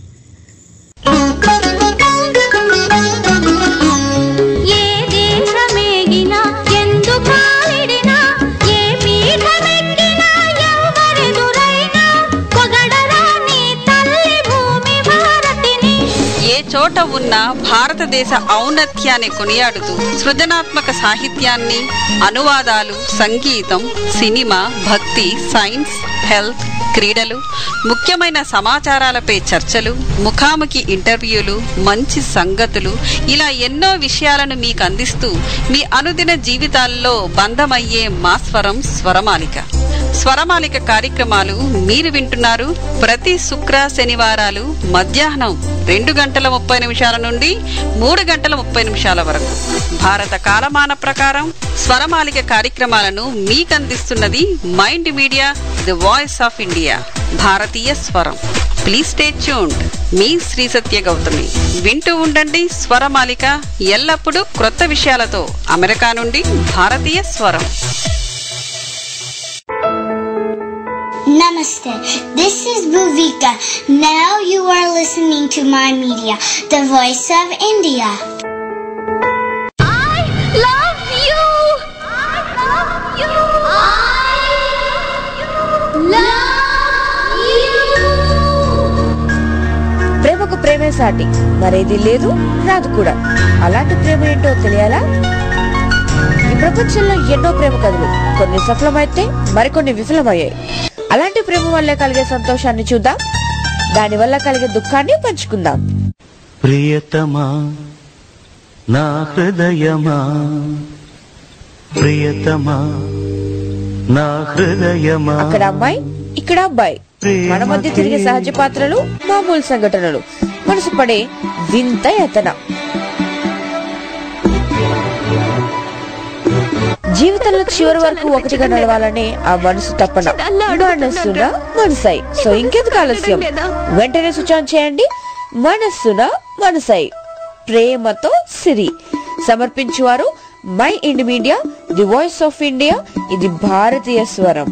[SPEAKER 10] చోట ఉన్న భారతదేశ ఔన్నత్యాన్ని కొనియాడుతూ సృజనాత్మక సాహిత్యాన్ని, అనువాదాలు, సంగీతం, సినిమా, భక్తి, సైన్స్, హెల్త్, క్రీడలు, ముఖ్యమైన సమాచారాలపై చర్చలు, ముఖాముఖి ఇంటర్వ్యూలు, మంచి సంగతులు, ఇలా ఎన్నో విషయాలను మీకు అందిస్తూ మీ అనుదిన జీవితాల్లో బంధమయ్యే మా స్వరం స్వరమాలిక. స్వరమాలిక కార్యక్రమాలు మీరు వింటున్నారు ప్రతి శుక్ర శనివారాలు మధ్యాహ్నం రెండు గంటల ముప్పై నిమిషాల నుండి మూడు గంటల ముప్పై నిమిషాల వరకు భారత కాలమాన ప్రకారం స్వరమాలిక కార్యక్రమాలను మీకు అందిస్తున్నది Mind media, the voice of India, భారతీయ స్వరం. Please stay tuned. మీ శ్రీ సత్య గౌతమి. వింటూ ఉండండి స్వరమాలిక, ఎల్లప్పుడూ క్రొత్త విషయాలతో. అమెరికా నుండి భారతీయ స్వరం.
[SPEAKER 7] Namaste. This is Bhuvika. Now you are listening to my media, the voice of India.
[SPEAKER 11] ప్రేమే సాటి మరేది లేదు రాదు కూడా. అలాంటి ప్రేమ ఏంటో తెలియాలా? ఈ ప్రపంచంలో ఎన్నో ప్రేమ కథలు, కొన్ని సఫలమైతే మరికొన్ని విఫలమయ్యాయి. అలాంటి ప్రేమ వల్లే కలిగే సంతోషాన్ని చూద్దాం, దాని వల్ల కలిగే దుఃఖాన్ని పంచుకుందాం.
[SPEAKER 9] ప్రియతమా నా హృదయమా, ప్రియతమా నా హృదయమా.
[SPEAKER 11] అక్కడ అమ్మాయి, ఇక్కడ అబ్బాయి, మన మధ్య తిరిగే సహజ పాత్రలు, మామూలు సంఘటనలు, మనసు పడే వింత యతన. జీవితంలో చివరి వరకు ఒకటిగా నడవాలనే ఆ మనసు తప్పన. మనస్సున మనసై. సో ఇంకెందుకు ఆలస్యం, వెంటనే స్విచ్ ఆన్ చేయండి. మనస్సున మనసై, ప్రేమతో సిరి. సమర్పించువారు Mind Media, the voice of India. ఇది భారతీయ స్వరం.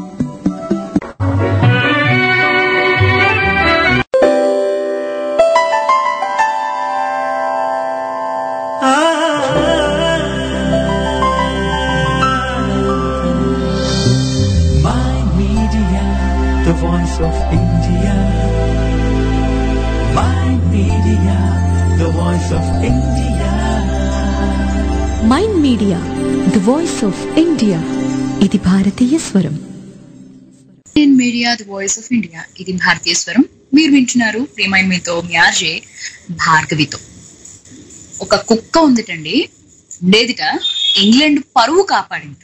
[SPEAKER 1] The voice of India. My media, the voice of India.
[SPEAKER 2] Mind media, the voice of India. ఇది భారతీయ స్వరం.
[SPEAKER 5] Media, the voice of India. ఇది భారతీయ స్వరం. మీరు వింటున్నారు ప్రేమైన మీతో, మీ ఆర్జే భార్గవితో. ఒక కుక్క ఉందిటండి, ఉండేదిట, ఇంగ్లాండ్ పరువు కాపాడిందిట.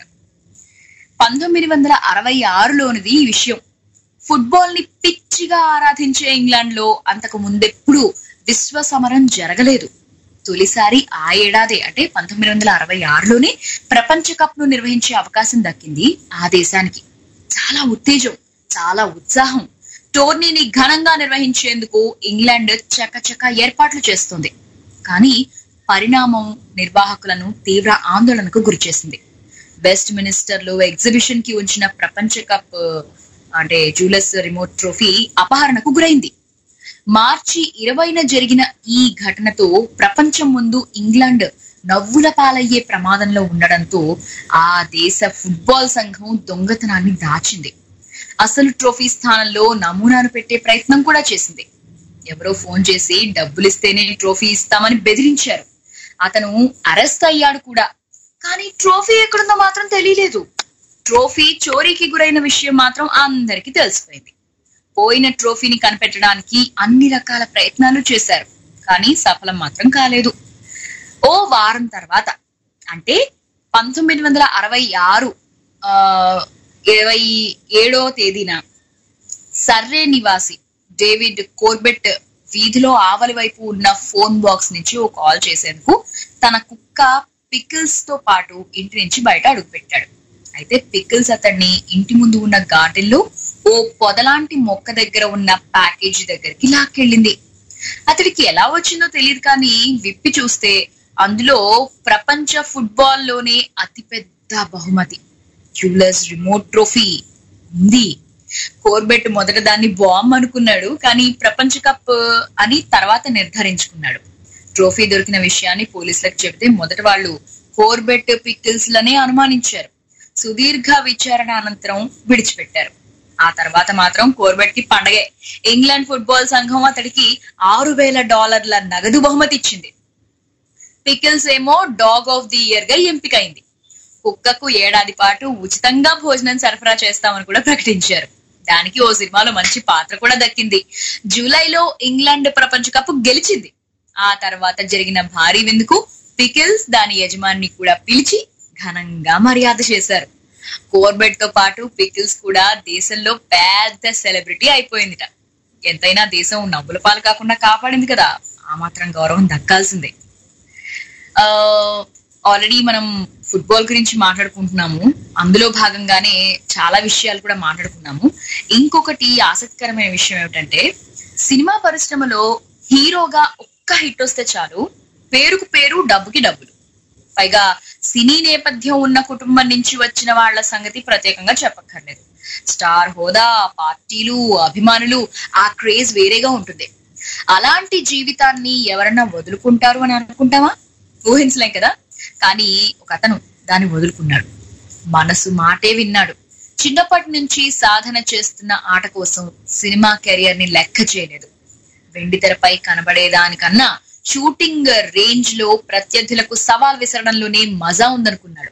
[SPEAKER 5] పంతొమ్మిది వందల అరవై ఆరులోనిది ఈ విషయం. ఫుట్బాల్ ని పిచ్చిగా ఆరాధించే ఇంగ్లాండ్ లో అంతకు ముందెప్పుడు విశ్వ సమరం జరగలేదు. తొలిసారి ఆ ఏడాది అంటే పంతొమ్మిది వందల అరవై ఆరులోనే ప్రపంచ కప్ ను నిర్వహించే అవకాశం దక్కింది ఆ దేశానికి. చాలా ఉత్తేజం, చాలా ఉత్సాహం. టోర్నీని ఘనంగా నిర్వహించేందుకు ఇంగ్లాండ్ చకచక ఏర్పాట్లు చేస్తుంది. కానీ పరిణామం నిర్వాహకులను తీవ్ర ఆందోళనకు గురిచేసింది. వెస్ట్ మినిస్టర్ లో ఎగ్జిబిషన్ కి ఉంచిన ప్రపంచ కప్ అంటే జూలస్ రిమోట్ ట్రోఫీ అపహరణకు గురైంది. మార్చి ఇరవైన జరిగిన ఈ ఘటనతో ప్రపంచం ముందు ఇంగ్లాండ్ నవ్వుల పాలయ్యే ప్రమాదంలో ఉండడంతో ఆ దేశ ఫుట్బాల్ సంఘం దొంగతనాన్ని దాచింది. అసలు ట్రోఫీ స్థానంలో నమూనాను పెట్టే ప్రయత్నం కూడా చేసింది. ఎవరో ఫోన్ చేసి డబ్బులిస్తేనే ట్రోఫీ ఇస్తామని బెదిరించారు. అతను అరెస్ట్ అయ్యాడు కూడా. కానీ ట్రోఫీ ఎక్కడుందో మాత్రం తెలియలేదు. ట్రోఫీ చోరీకి గురైన విషయం మాత్రం అందరికీ తెలిసిపోయింది. పోయిన ట్రోఫీని కనిపెట్టడానికి అన్ని రకాల ప్రయత్నాలు చేశారు, కానీ సఫలం మాత్రం కాలేదు. ఓ వారం తర్వాత అంటే పంతొమ్మిది వందల అరవై ఆరు ఆ ఇరవై ఏడో తేదీన సర్రే నివాసి డేవిడ్ కోర్బెట్ వీధిలో ఆవలి వైపు ఉన్న ఫోన్ బాక్స్ నుంచి ఓ కాల్ చేసేందుకు తన కుక్క పికిల్స్ తో పాటు ఇంటి నుంచి బయట అడుగుపెట్టాడు. అయితే పికిల్స్ అతన్ని ఇంటి ముందు ఉన్న గార్డెన్ లో ఓ పొదలాంటి మొక్క దగ్గర ఉన్న ప్యాకేజీ దగ్గరికి లాక్కెళ్ళింది. అతడికి ఎలా వచ్చిందో తెలియదు, కానీ విప్పి చూస్తే అందులో ప్రపంచ ఫుట్బాల్ లోనే అతిపెద్ద బహుమతి జూలస్ రిమోట్ ట్రోఫీ ఉంది. కోర్బెట్ మొదట దాన్ని బాంబ్ అనుకున్నాడు, కానీ ప్రపంచ కప్ అని తర్వాత నిర్ధారించుకున్నాడు. ట్రోఫీ దొరికిన విషయాన్ని పోలీసులకు చెబితే మొదట వాళ్ళు కోర్బెట్ పికిల్స్ లనే అనుమానించారు. సుదీర్ఘ విచారణ అనంతరం విడిచిపెట్టారు. ఆ తర్వాత మాత్రం కోర్బెట్ కి పండగే. ఇంగ్లాండ్ ఫుట్బాల్ సంఘం అతడికి ఆరు వేల డాలర్ల నగదు బహుమతి ఇచ్చింది. పికిల్స్ ఏమో డాగ్ ఆఫ్ ది ఇయర్ గా ఎంపికైంది. కుక్కకు ఏడాది పాటు ఉచితంగా భోజనం సరఫరా చేస్తామని కూడా ప్రకటించారు. దానికి ఓ సినిమాలో మంచి పాత్ర కూడా దక్కింది. జూలైలో ఇంగ్లాండ్ ప్రపంచ కప్ గెలిచింది. ఆ తర్వాత జరిగిన భారీ విందుకు పికిల్స్ దాని యజమాని కూడా పిలిచి ఘనంగా మర్యాద చేశారు. కోర్బెట్ తో పాటు పికిల్స్ కూడా దేశంలో పెద్ద సెలబ్రిటీ అయిపోయిందిట. ఎంతైనా దేశం నవ్వుల పాలు కాకుండా కాపాడింది కదా, ఆ మాత్రం గౌరవం దక్కాల్సిందే. ఆ ఆల్రెడీ మనం ఫుట్బాల్ గురించి మాట్లాడుకుంటున్నాము, అందులో భాగంగానే చాలా విషయాలు కూడా మాట్లాడుకున్నాము. ఇంకొకటి ఆసక్తికరమైన విషయం ఏమిటంటే, సినిమా పరిశ్రమలో హీరోగా ఒక్క హిట్ వస్తే చాలు, పేరుకు పేరు డబ్బుకి డబ్బులు. పైగా సినీ నేపథ్యం ఉన్న కుటుంబం నుంచి వచ్చిన వాళ్ల సంగతి ప్రత్యేకంగా చెప్పక్కర్లేదు. స్టార్ హోదా, పార్టీలు, అభిమానులు, ఆ క్రేజ్ వేరేగా ఉంటుంది. అలాంటి జీవితాన్ని ఎవరన్నా వదులుకుంటారు అని అనుకుంటామా? ఊహించలేం కదా. కానీ ఒక అతను దాన్ని వదులుకున్నాడు. మనసు మాటే విన్నాడు. చిన్నప్పటి నుంచి సాధన చేస్తున్న ఆట కోసం సినిమా కెరియర్ ని లెక్క చేయలేదు. వెండి తెరపై కనబడేదానికన్నా షూటింగ్ రేంజ్ లో ప్రత్యర్థులకు సవాల్ విసరడంలోనే మజా ఉందనుకున్నాడు.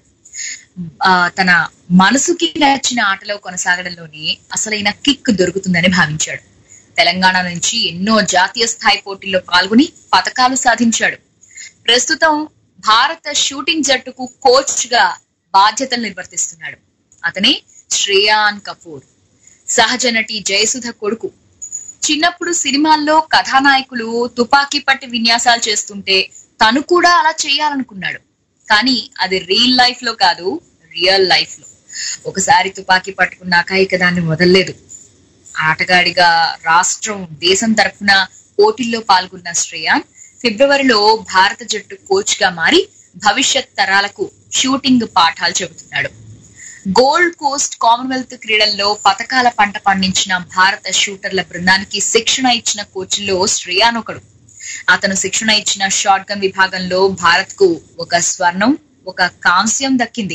[SPEAKER 5] ఆ తన మనసుకి నచ్చిన ఆటలో కొనసాగడంలోనే అసలైన కిక్ దొరుకుతుందని భావించాడు. తెలంగాణ నుంచి ఎన్నో జాతీయ స్థాయి పోటీల్లో పాల్గొని పతకాలు సాధించాడు. ప్రస్తుతం భారత షూటింగ్ జట్టుకు కోచ్ గా బాధ్యతలు నిర్వర్తిస్తున్నాడు. అతనే శ్రేయాన్ కపూర్, సహజ నటి జయసుధ కొడుకు. చిన్నప్పుడు సినిమాల్లో కథానాయకులు తుపాకీ పట్టి విన్యాసాలు చేస్తుంటే తను కూడా అలా చేయాలనుకున్నాడు. కానీ అది రియల్ లైఫ్ లో కాదు, రియల్ లైఫ్ లో. ఒకసారి తుపాకీ పట్టుకున్నాక ఇక దాన్ని వదలలేదు. ఆటగాడిగా రాష్ట్రం దేశం తరఫున పోటీల్లో పాల్గొన్న శ్రేయాన్ ఫిబ్రవరిలో భారత జట్టు కోచ్ గా మారి భవిష్యత్ తరాలకు షూటింగ్ పాఠాలు చెబుతున్నాడు. గోల్డ్ కోస్ట్ కామన్వెల్త్ క్రీడల్లో పతకాల పంట పండించిన భారత షూటర్ల బృందానికి శిక్షణ ఇచ్చిన కోచ్ల్లో శ్రేయాన్ ఒకడు. అతను శిక్షణ ఇచ్చిన షార్ట్ గన్ విభాగంలో భారత్ కు ఒక స్వర్ణం, ఒక కాంస్యం దక్కింది.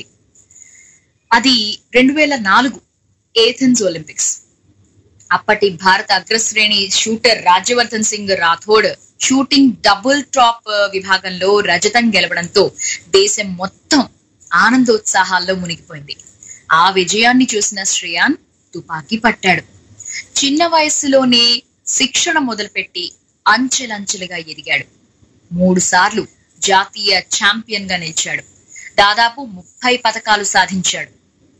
[SPEAKER 5] అది రెండు వేల నాలుగు ఏథెన్స్ ఒలింపిక్స్. అప్పటి భారత అగ్రశ్రేణి shooter Rajyavardhan Singh Rathore shooting double trap విభాగంలో రజతం గెలవడంతో దేశం మొత్తం ఆనందోత్సాహాల్లో మునిగిపోయింది. ఆ విజయాన్ని చూసిన శ్రేయాన్ తుపాకీ పట్టాడు. చిన్న వయస్సులోనే శిక్షణ మొదలుపెట్టి అంచెలంచెలుగా ఎదిగాడు. మూడు సార్లు జాతీయ ఛాంపియన్ గా నిలిచాడు. దాదాపు ముప్పై పతకాలు సాధించాడు.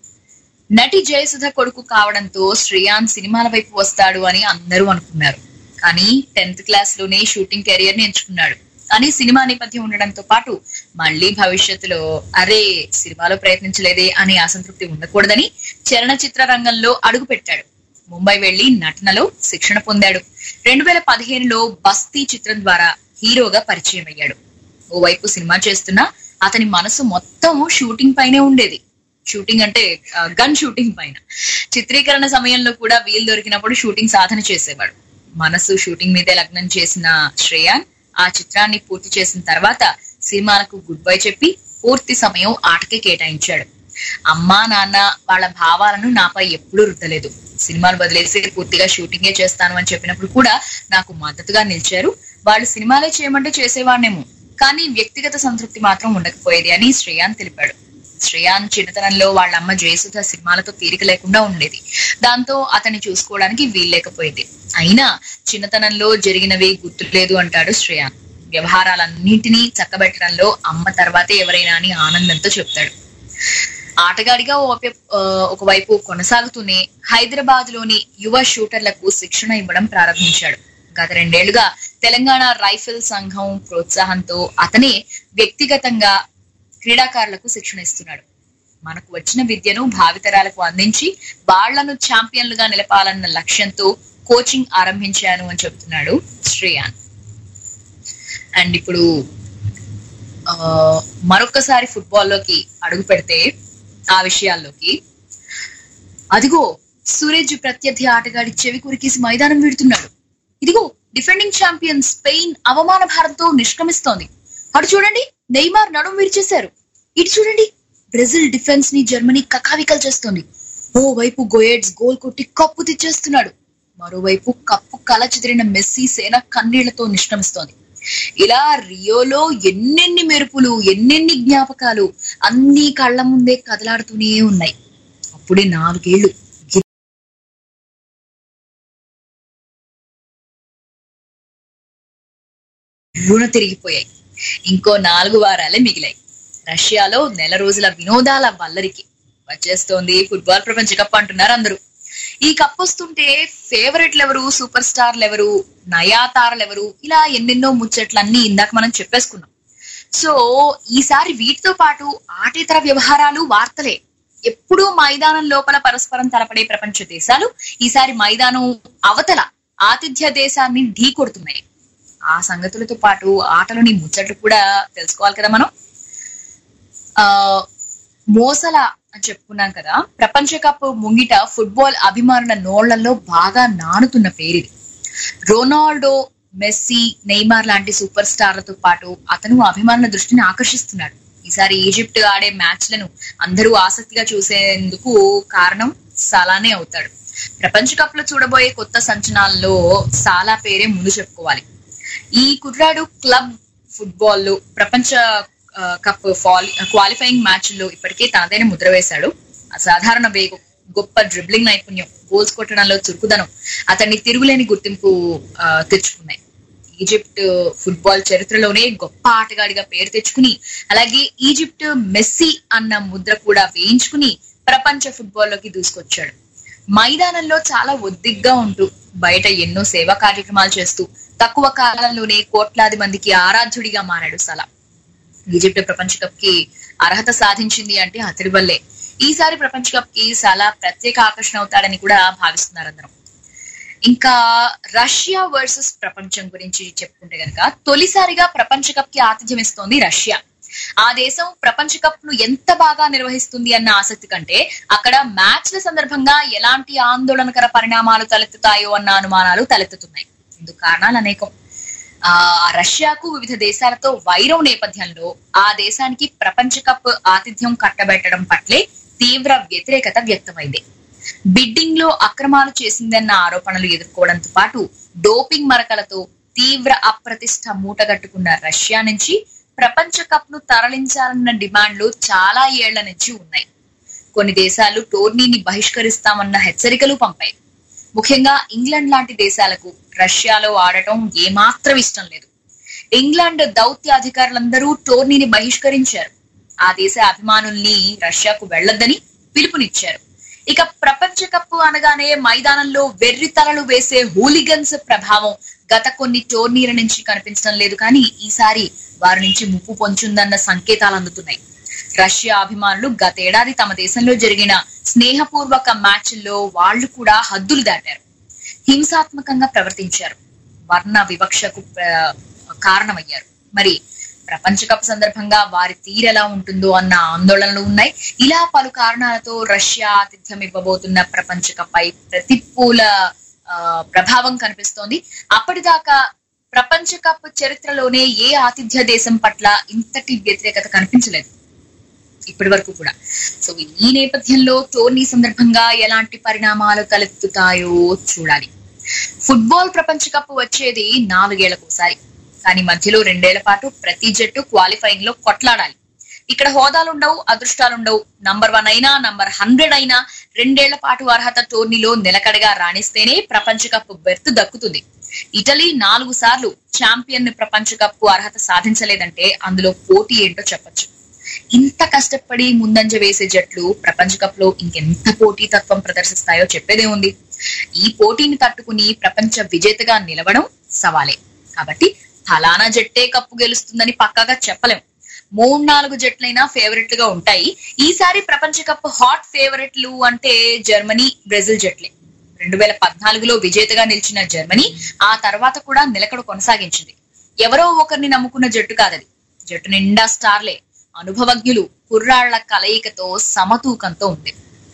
[SPEAKER 5] నటి జయసుధ కొడుకు కావడంతో శ్రేయాన్ సినిమాల వైపు వస్తాడు అని అందరూ అనుకున్నారు. కానీ టెన్త్ క్లాస్ లోనే షూటింగ్ కెరియర్ ని ఎంచుకున్నాడు. కానీ సినిమా నేపథ్యం ఉండడంతో పాటు మళ్లీ భవిష్యత్తులో అరే సినిమాలో ప్రయత్నించలేదే అనే అసంతృప్తి ఉండకూడదని చలనచిత్ర రంగంలో అడుగు పెట్టాడు. ముంబై వెళ్లి నటనలో శిక్షణ పొందాడు. రెండు వేల పదిహేనులో బస్తీ చిత్రం ద్వారా హీరోగా పరిచయం అయ్యాడు. ఓవైపు సినిమా చేస్తున్నా అతని మనసు మొత్తం షూటింగ్ పైనే ఉండేది. షూటింగ్ అంటే గన్ షూటింగ్ పైన. చిత్రీకరణ సమయంలో కూడా వీలు దొరికినప్పుడు షూటింగ్ సాధన చేసేవాడు. మనసు షూటింగ్ మీదే లగ్నం చేసిన శ్రేయాన్ ఆ చిత్రాన్ని పూర్తి చేసిన తర్వాత సినిమాలకు గుడ్ బై చెప్పి పూర్తి సమయం ఆటకే కేటాయించాడు. అమ్మా నాన్న వాళ్ళ భావాలను నాపై ఎప్పుడూ రుద్దలేదు. సినిమాలు వదిలేసి పూర్తిగా షూటింగే చేస్తాను అని చెప్పినప్పుడు కూడా నాకు మద్దతుగా నిలిచారు. వాళ్ళు సినిమాలే చేయమంటే చేసేవాడినేమో, కానీ వ్యక్తిగత సంతృప్తి మాత్రం ఉండకపోయేది అని శ్రేయాన్ తెలిపాడు. శ్రేయాన్ చిన్నతనంలో వాళ్ళ అమ్మ జయసుధ సినిమాలతో తీరిక లేకుండా ఉండేది. దాంతో అతన్ని చూసుకోవడానికి వీల్లేకపోయింది. అయినా చిన్నతనంలో జరిగినవి గుర్తులేదు అంటాడు శ్రేయాన్. వ్యవహారాలన్నింటినీ చక్కబెట్టడంలో అమ్మ తర్వాతే ఎవరైనా అని ఆనందంతో చెప్తాడు. ఆటగాడిగా ఒకవైపు కొనసాగుతూనే హైదరాబాద్ లోని యువ షూటర్లకు శిక్షణ ఇవ్వడం ప్రారంభించాడు. గత రెండేళ్లుగా తెలంగాణ రైఫిల్ సంఘం ప్రోత్సాహంతో అతనే వ్యక్తిగతంగా క్రీడాకారులకు శిక్షణ ఇస్తున్నాడు. మనకు వచ్చిన విద్యను భావితరాలకు అందించి వాళ్లను ఛాంపియన్లుగా నిలపాలన్న లక్ష్యంతో కోచింగ్ ఆరంభించాను అని చెప్తున్నాడు శ్రేయాన్. అండ్ ఇప్పుడు ఆ మరొకసారి ఫుట్బాల్లోకి అడుగు పెడితే ఆ విషయాల్లోకి, అదిగో సూరజ్ ప్రత్యర్థి ఆటగాడి చెవి కురికేసి మైదానం వీడుతున్నాడు. ఇదిగో డిఫెండింగ్ ఛాంపియన్ స్పెయిన్ అవమాన భారంతో నిష్క్రమిస్తోంది. అటు చూడండి, నెయ్మార్ నడుం విరిచేశారు. ఇటు చూడండి, బ్రెజిల్ డిఫెన్స్ ని జర్మనీ కకావికలు చేస్తోంది. ఓవైపు గోయెట్స్ గోల్ కొట్టి కప్పు తెచ్చేస్తున్నాడు. మరోవైపు కప్పు కల చెదిరిన మెస్సీ సేన కన్నీళ్లతో నిష్క్రమిస్తోంది. ఇలా రియోలో ఎన్నెన్ని మెరుపులు, ఎన్నెన్ని జ్ఞాపకాలు అన్ని కళ్ల ముందే కదలాడుతూనే ఉన్నాయి. అప్పుడే నాలుగేళ్లు రుణ తిరిగిపోయాయి. ఇంకో నాలుగు వారాలే మిగిలాయి. రష్యాలో నెల రోజుల వినోదాల వల్లరికి వచ్చేస్తోంది ఫుట్బాల్ ప్రపంచ కప్ అంటున్నారు అందరూ. ఈ కప్ వస్తుంటే ఫేవరెట్లు ఎవరు, సూపర్ స్టార్లు ఎవరు, నయా తారలు ఎవరు, ఇలా ఎన్నెన్నో ముచ్చట్లన్నీ ఇందాక మనం చెప్పేసుకున్నాం. సో ఈసారి వీటితో పాటు ఆటేతర వ్యవహారాలు వార్తలే. ఎప్పుడూ మైదానం లోపల పరస్పరం తలపడే ప్రపంచ దేశాలు ఈసారి మైదానం అవతల ఆతిథ్య దేశాన్ని ఢీ కొడుతున్నాయి. ఆ సంగతులతో పాటు ఆటలోని ముచ్చట్లు కూడా తెలుసుకోవాలి కదా మనం. ఆ మోసల అని చెప్పుకున్నాం కదా, ప్రపంచ కప్ ముంగిట ఫుట్బాల్ అభిమానుల నోళ్లలో బాగా నానుతున్న పేరిది. రొనాల్డో, మెస్సీ, నెయ్మార్ లాంటి సూపర్ స్టార్లతో పాటు అతను అభిమానుల దృష్టిని ఆకర్షిస్తున్నాడు. ఈసారి ఈజిప్ట్ ఆడే మ్యాచ్లను అందరూ ఆసక్తిగా చూసేందుకు కారణం సలానే అవుతాడు. ప్రపంచ కప్ లో చూడబోయే కొత్త సంచలనాల్లో సాలా పేరే ముందు చెప్పుకోవాలి. ఈ కుర్రాడు క్లబ్ ఫుట్బాల్ లో ప్రపంచ కప్ క్వాలిఫైయింగ్ మ్యాచ్ లో ఇప్పటికే తనదైన ముద్ర వేశాడు. అసాధారణ వేగం, గొప్ప డ్రిబ్లింగ్ నైపుణ్యం, గోల్స్ కొట్టడంలో చురుకుదనం అతన్ని తిరుగులేని గుర్తింపు తెచ్చుకున్నాయి. ఈజిప్ట్ ఫుట్బాల్ చరిత్రలోనే గొప్ప ఆటగాడిగా పేరు తెచ్చుకుని, అలాగే ఈజిప్ట్ మెస్సీ అన్న ముద్ర కూడా వేయించుకుని ప్రపంచ ఫుట్బాల్లోకి దూసుకొచ్చాడు. మైదానంలో చాలా ఒద్దిగ్గా ఉంటూ బయట ఎన్నో సేవా కార్యక్రమాలు చేస్తూ తక్కువ కాలంలోనే కోట్లాది మందికి ఆరాధ్యుడిగా మారాడు సలా. ఈజిప్ట్ ప్రపంచ కప్ కి అర్హత సాధించింది అంటే అతడి వల్లే. ఈసారి ప్రపంచ కప్ కి చాలా ప్రత్యేక ఆకర్షణ అవుతాడని కూడా భావిస్తున్నారు అందరం. ఇంకా రష్యా వర్సెస్ ప్రపంచం గురించి చెప్పుకుంటే గనక, తొలిసారిగా ప్రపంచ కప్ కి ఆతిథ్యం ఇస్తోంది రష్యా. ఆ దేశం ప్రపంచ కప్ ను ఎంత బాగా నిర్వహిస్తుంది అన్న ఆసక్తి కంటే అక్కడ మ్యాచ్ల సందర్భంగా ఎలాంటి ఆందోళనకర పరిణామాలు తలెత్తుతాయో అన్న అనుమానాలు తలెత్తుతున్నాయి. ఇందుకు కారణాలు అనేకం. ఆ రష్యాకు వివిధ దేశాలతో వైరం నేపథ్యంలో ఆ దేశానికి ప్రపంచ కప్ ఆతిథ్యం కట్టబెట్టడం పట్లే తీవ్ర వ్యతిరేకత వ్యక్తమైంది. బిడ్డింగ్ లో అక్రమాలు చేసిందన్న ఆరోపణలు ఎదుర్కోవడంతో పాటు డోపింగ్ మరకలతో తీవ్ర అప్రతిష్ట మూటగట్టుకున్న రష్యా నుంచి ప్రపంచ కప్ ను తరలించాలన్న డిమాండ్లు చాలా ఏళ్ల నుంచి ఉన్నాయి. కొన్ని దేశాలు టోర్నీని బహిష్కరిస్తామన్న హెచ్చరికలు పంపాయి. ముఖ్యంగా ఇంగ్లాండ్ లాంటి దేశాలకు రష్యాలో ఆడటం ఏమాత్రం ఇష్టం లేదు. ఇంగ్లాండ్ దౌత్యాధికారులందరూ టోర్నీని బహిష్కరించారు. ఆ దేశ అభిమానుల్ని రష్యాకు వెళ్లొద్దని పిలుపునిచ్చారు. ఇక ప్రపంచ కప్ అనగానే మైదానంలో వెర్రి తలలు వేసే హూలిగన్స్ ప్రభావం గత కొన్ని టోర్నీల నుంచి కనిపించడం లేదు, కానీ ఈసారి వారి నుంచి ముప్పు పొంచుందన్న సంకేతాలు అందుతున్నాయి. రష్యా అభిమానులు గతేడాది తమ దేశంలో జరిగిన స్నేహపూర్వక మ్యాచ్ల్లో వాళ్లు కూడా హద్దులు దాటారు, హింసాత్మకంగా ప్రవర్తించారు, వర్ణ వివక్షకు కారణమయ్యారు. మరి ప్రపంచ కప్ సందర్భంగా వారి తీరెలా ఉంటుందో అన్న ఆందోళనలు ఉన్నాయి. ఇలా పలు కారణాలతో రష్యా ఆతిథ్యం ఇవ్వబోతున్న ప్రపంచ కప్ పై ప్రతికూల ప్రభావం కనిపిస్తోంది. అప్పటిదాకా ప్రపంచ కప్ చరిత్రలోనే ఏ ఆతిథ్య దేశం పట్ల ఇంతటి వ్యతిరేకత కనిపించలేదు ఇప్పటి వరకు కూడా. సో ఈ నేపథ్యంలో టోర్నీ సందర్భంగా ఎలాంటి పరిణామాలు తలెత్తుతాయో చూడాలి. ఫుట్బాల్ ప్రపంచ కప్ వచ్చేది నాలుగేళ్లకోసారి, కానీ మధ్యలో రెండేళ్ల పాటు ప్రతి జట్టు క్వాలిఫైయింగ్ లో కొట్లాడాలి. ఇక్కడ హోదాలుండవు, అదృష్టాలుండవు. నంబర్ వన్ అయినా నంబర్ హండ్రెడ్ అయినా రెండేళ్ల పాటు అర్హత టోర్నీలో నిలకడగా రాణిస్తేనే ప్రపంచ కప్ బెర్త్ దక్కుతుంది. ఇటలీ నాలుగు సార్లు ఛాంపియన్ ప్రపంచ కప్ కు అర్హత సాధించలేదంటే అందులో పోటీ ఏంటో చెప్పొచ్చు. ఇంత కష్టపడి ముందంజ వేసే జట్లు ప్రపంచ కప్ లో ఇంకెంత పోటీ తత్వం ప్రదర్శిస్తాయో చెప్పేదే ఉంది. ఈ పోటీని తట్టుకుని ప్రపంచ విజేతగా నిలవడం సవాలే. కాబట్టి ఫలానా జట్టే కప్పు గెలుస్తుందని పక్కాగా చెప్పలేం. మూడు నాలుగు జట్లైనా ఫేవరెట్లు గా ఉంటాయి. ఈసారి ప్రపంచ కప్ హాట్ ఫేవరెట్లు అంటే జర్మనీ, బ్రెజిల్ జట్లే. రెండు వేల పద్నాలుగులో విజేతగా నిలిచిన జర్మనీ ఆ తర్వాత కూడా నిలకడ కొనసాగించింది. ఎవరో ఒకరిని నమ్ముకున్న జట్టు కాదది. జట్టు నిండా స్టార్లే, అనుభవజ్ఞులు, కుర్రాళ్ల కలయికతో సమతూకంతో ఉంది.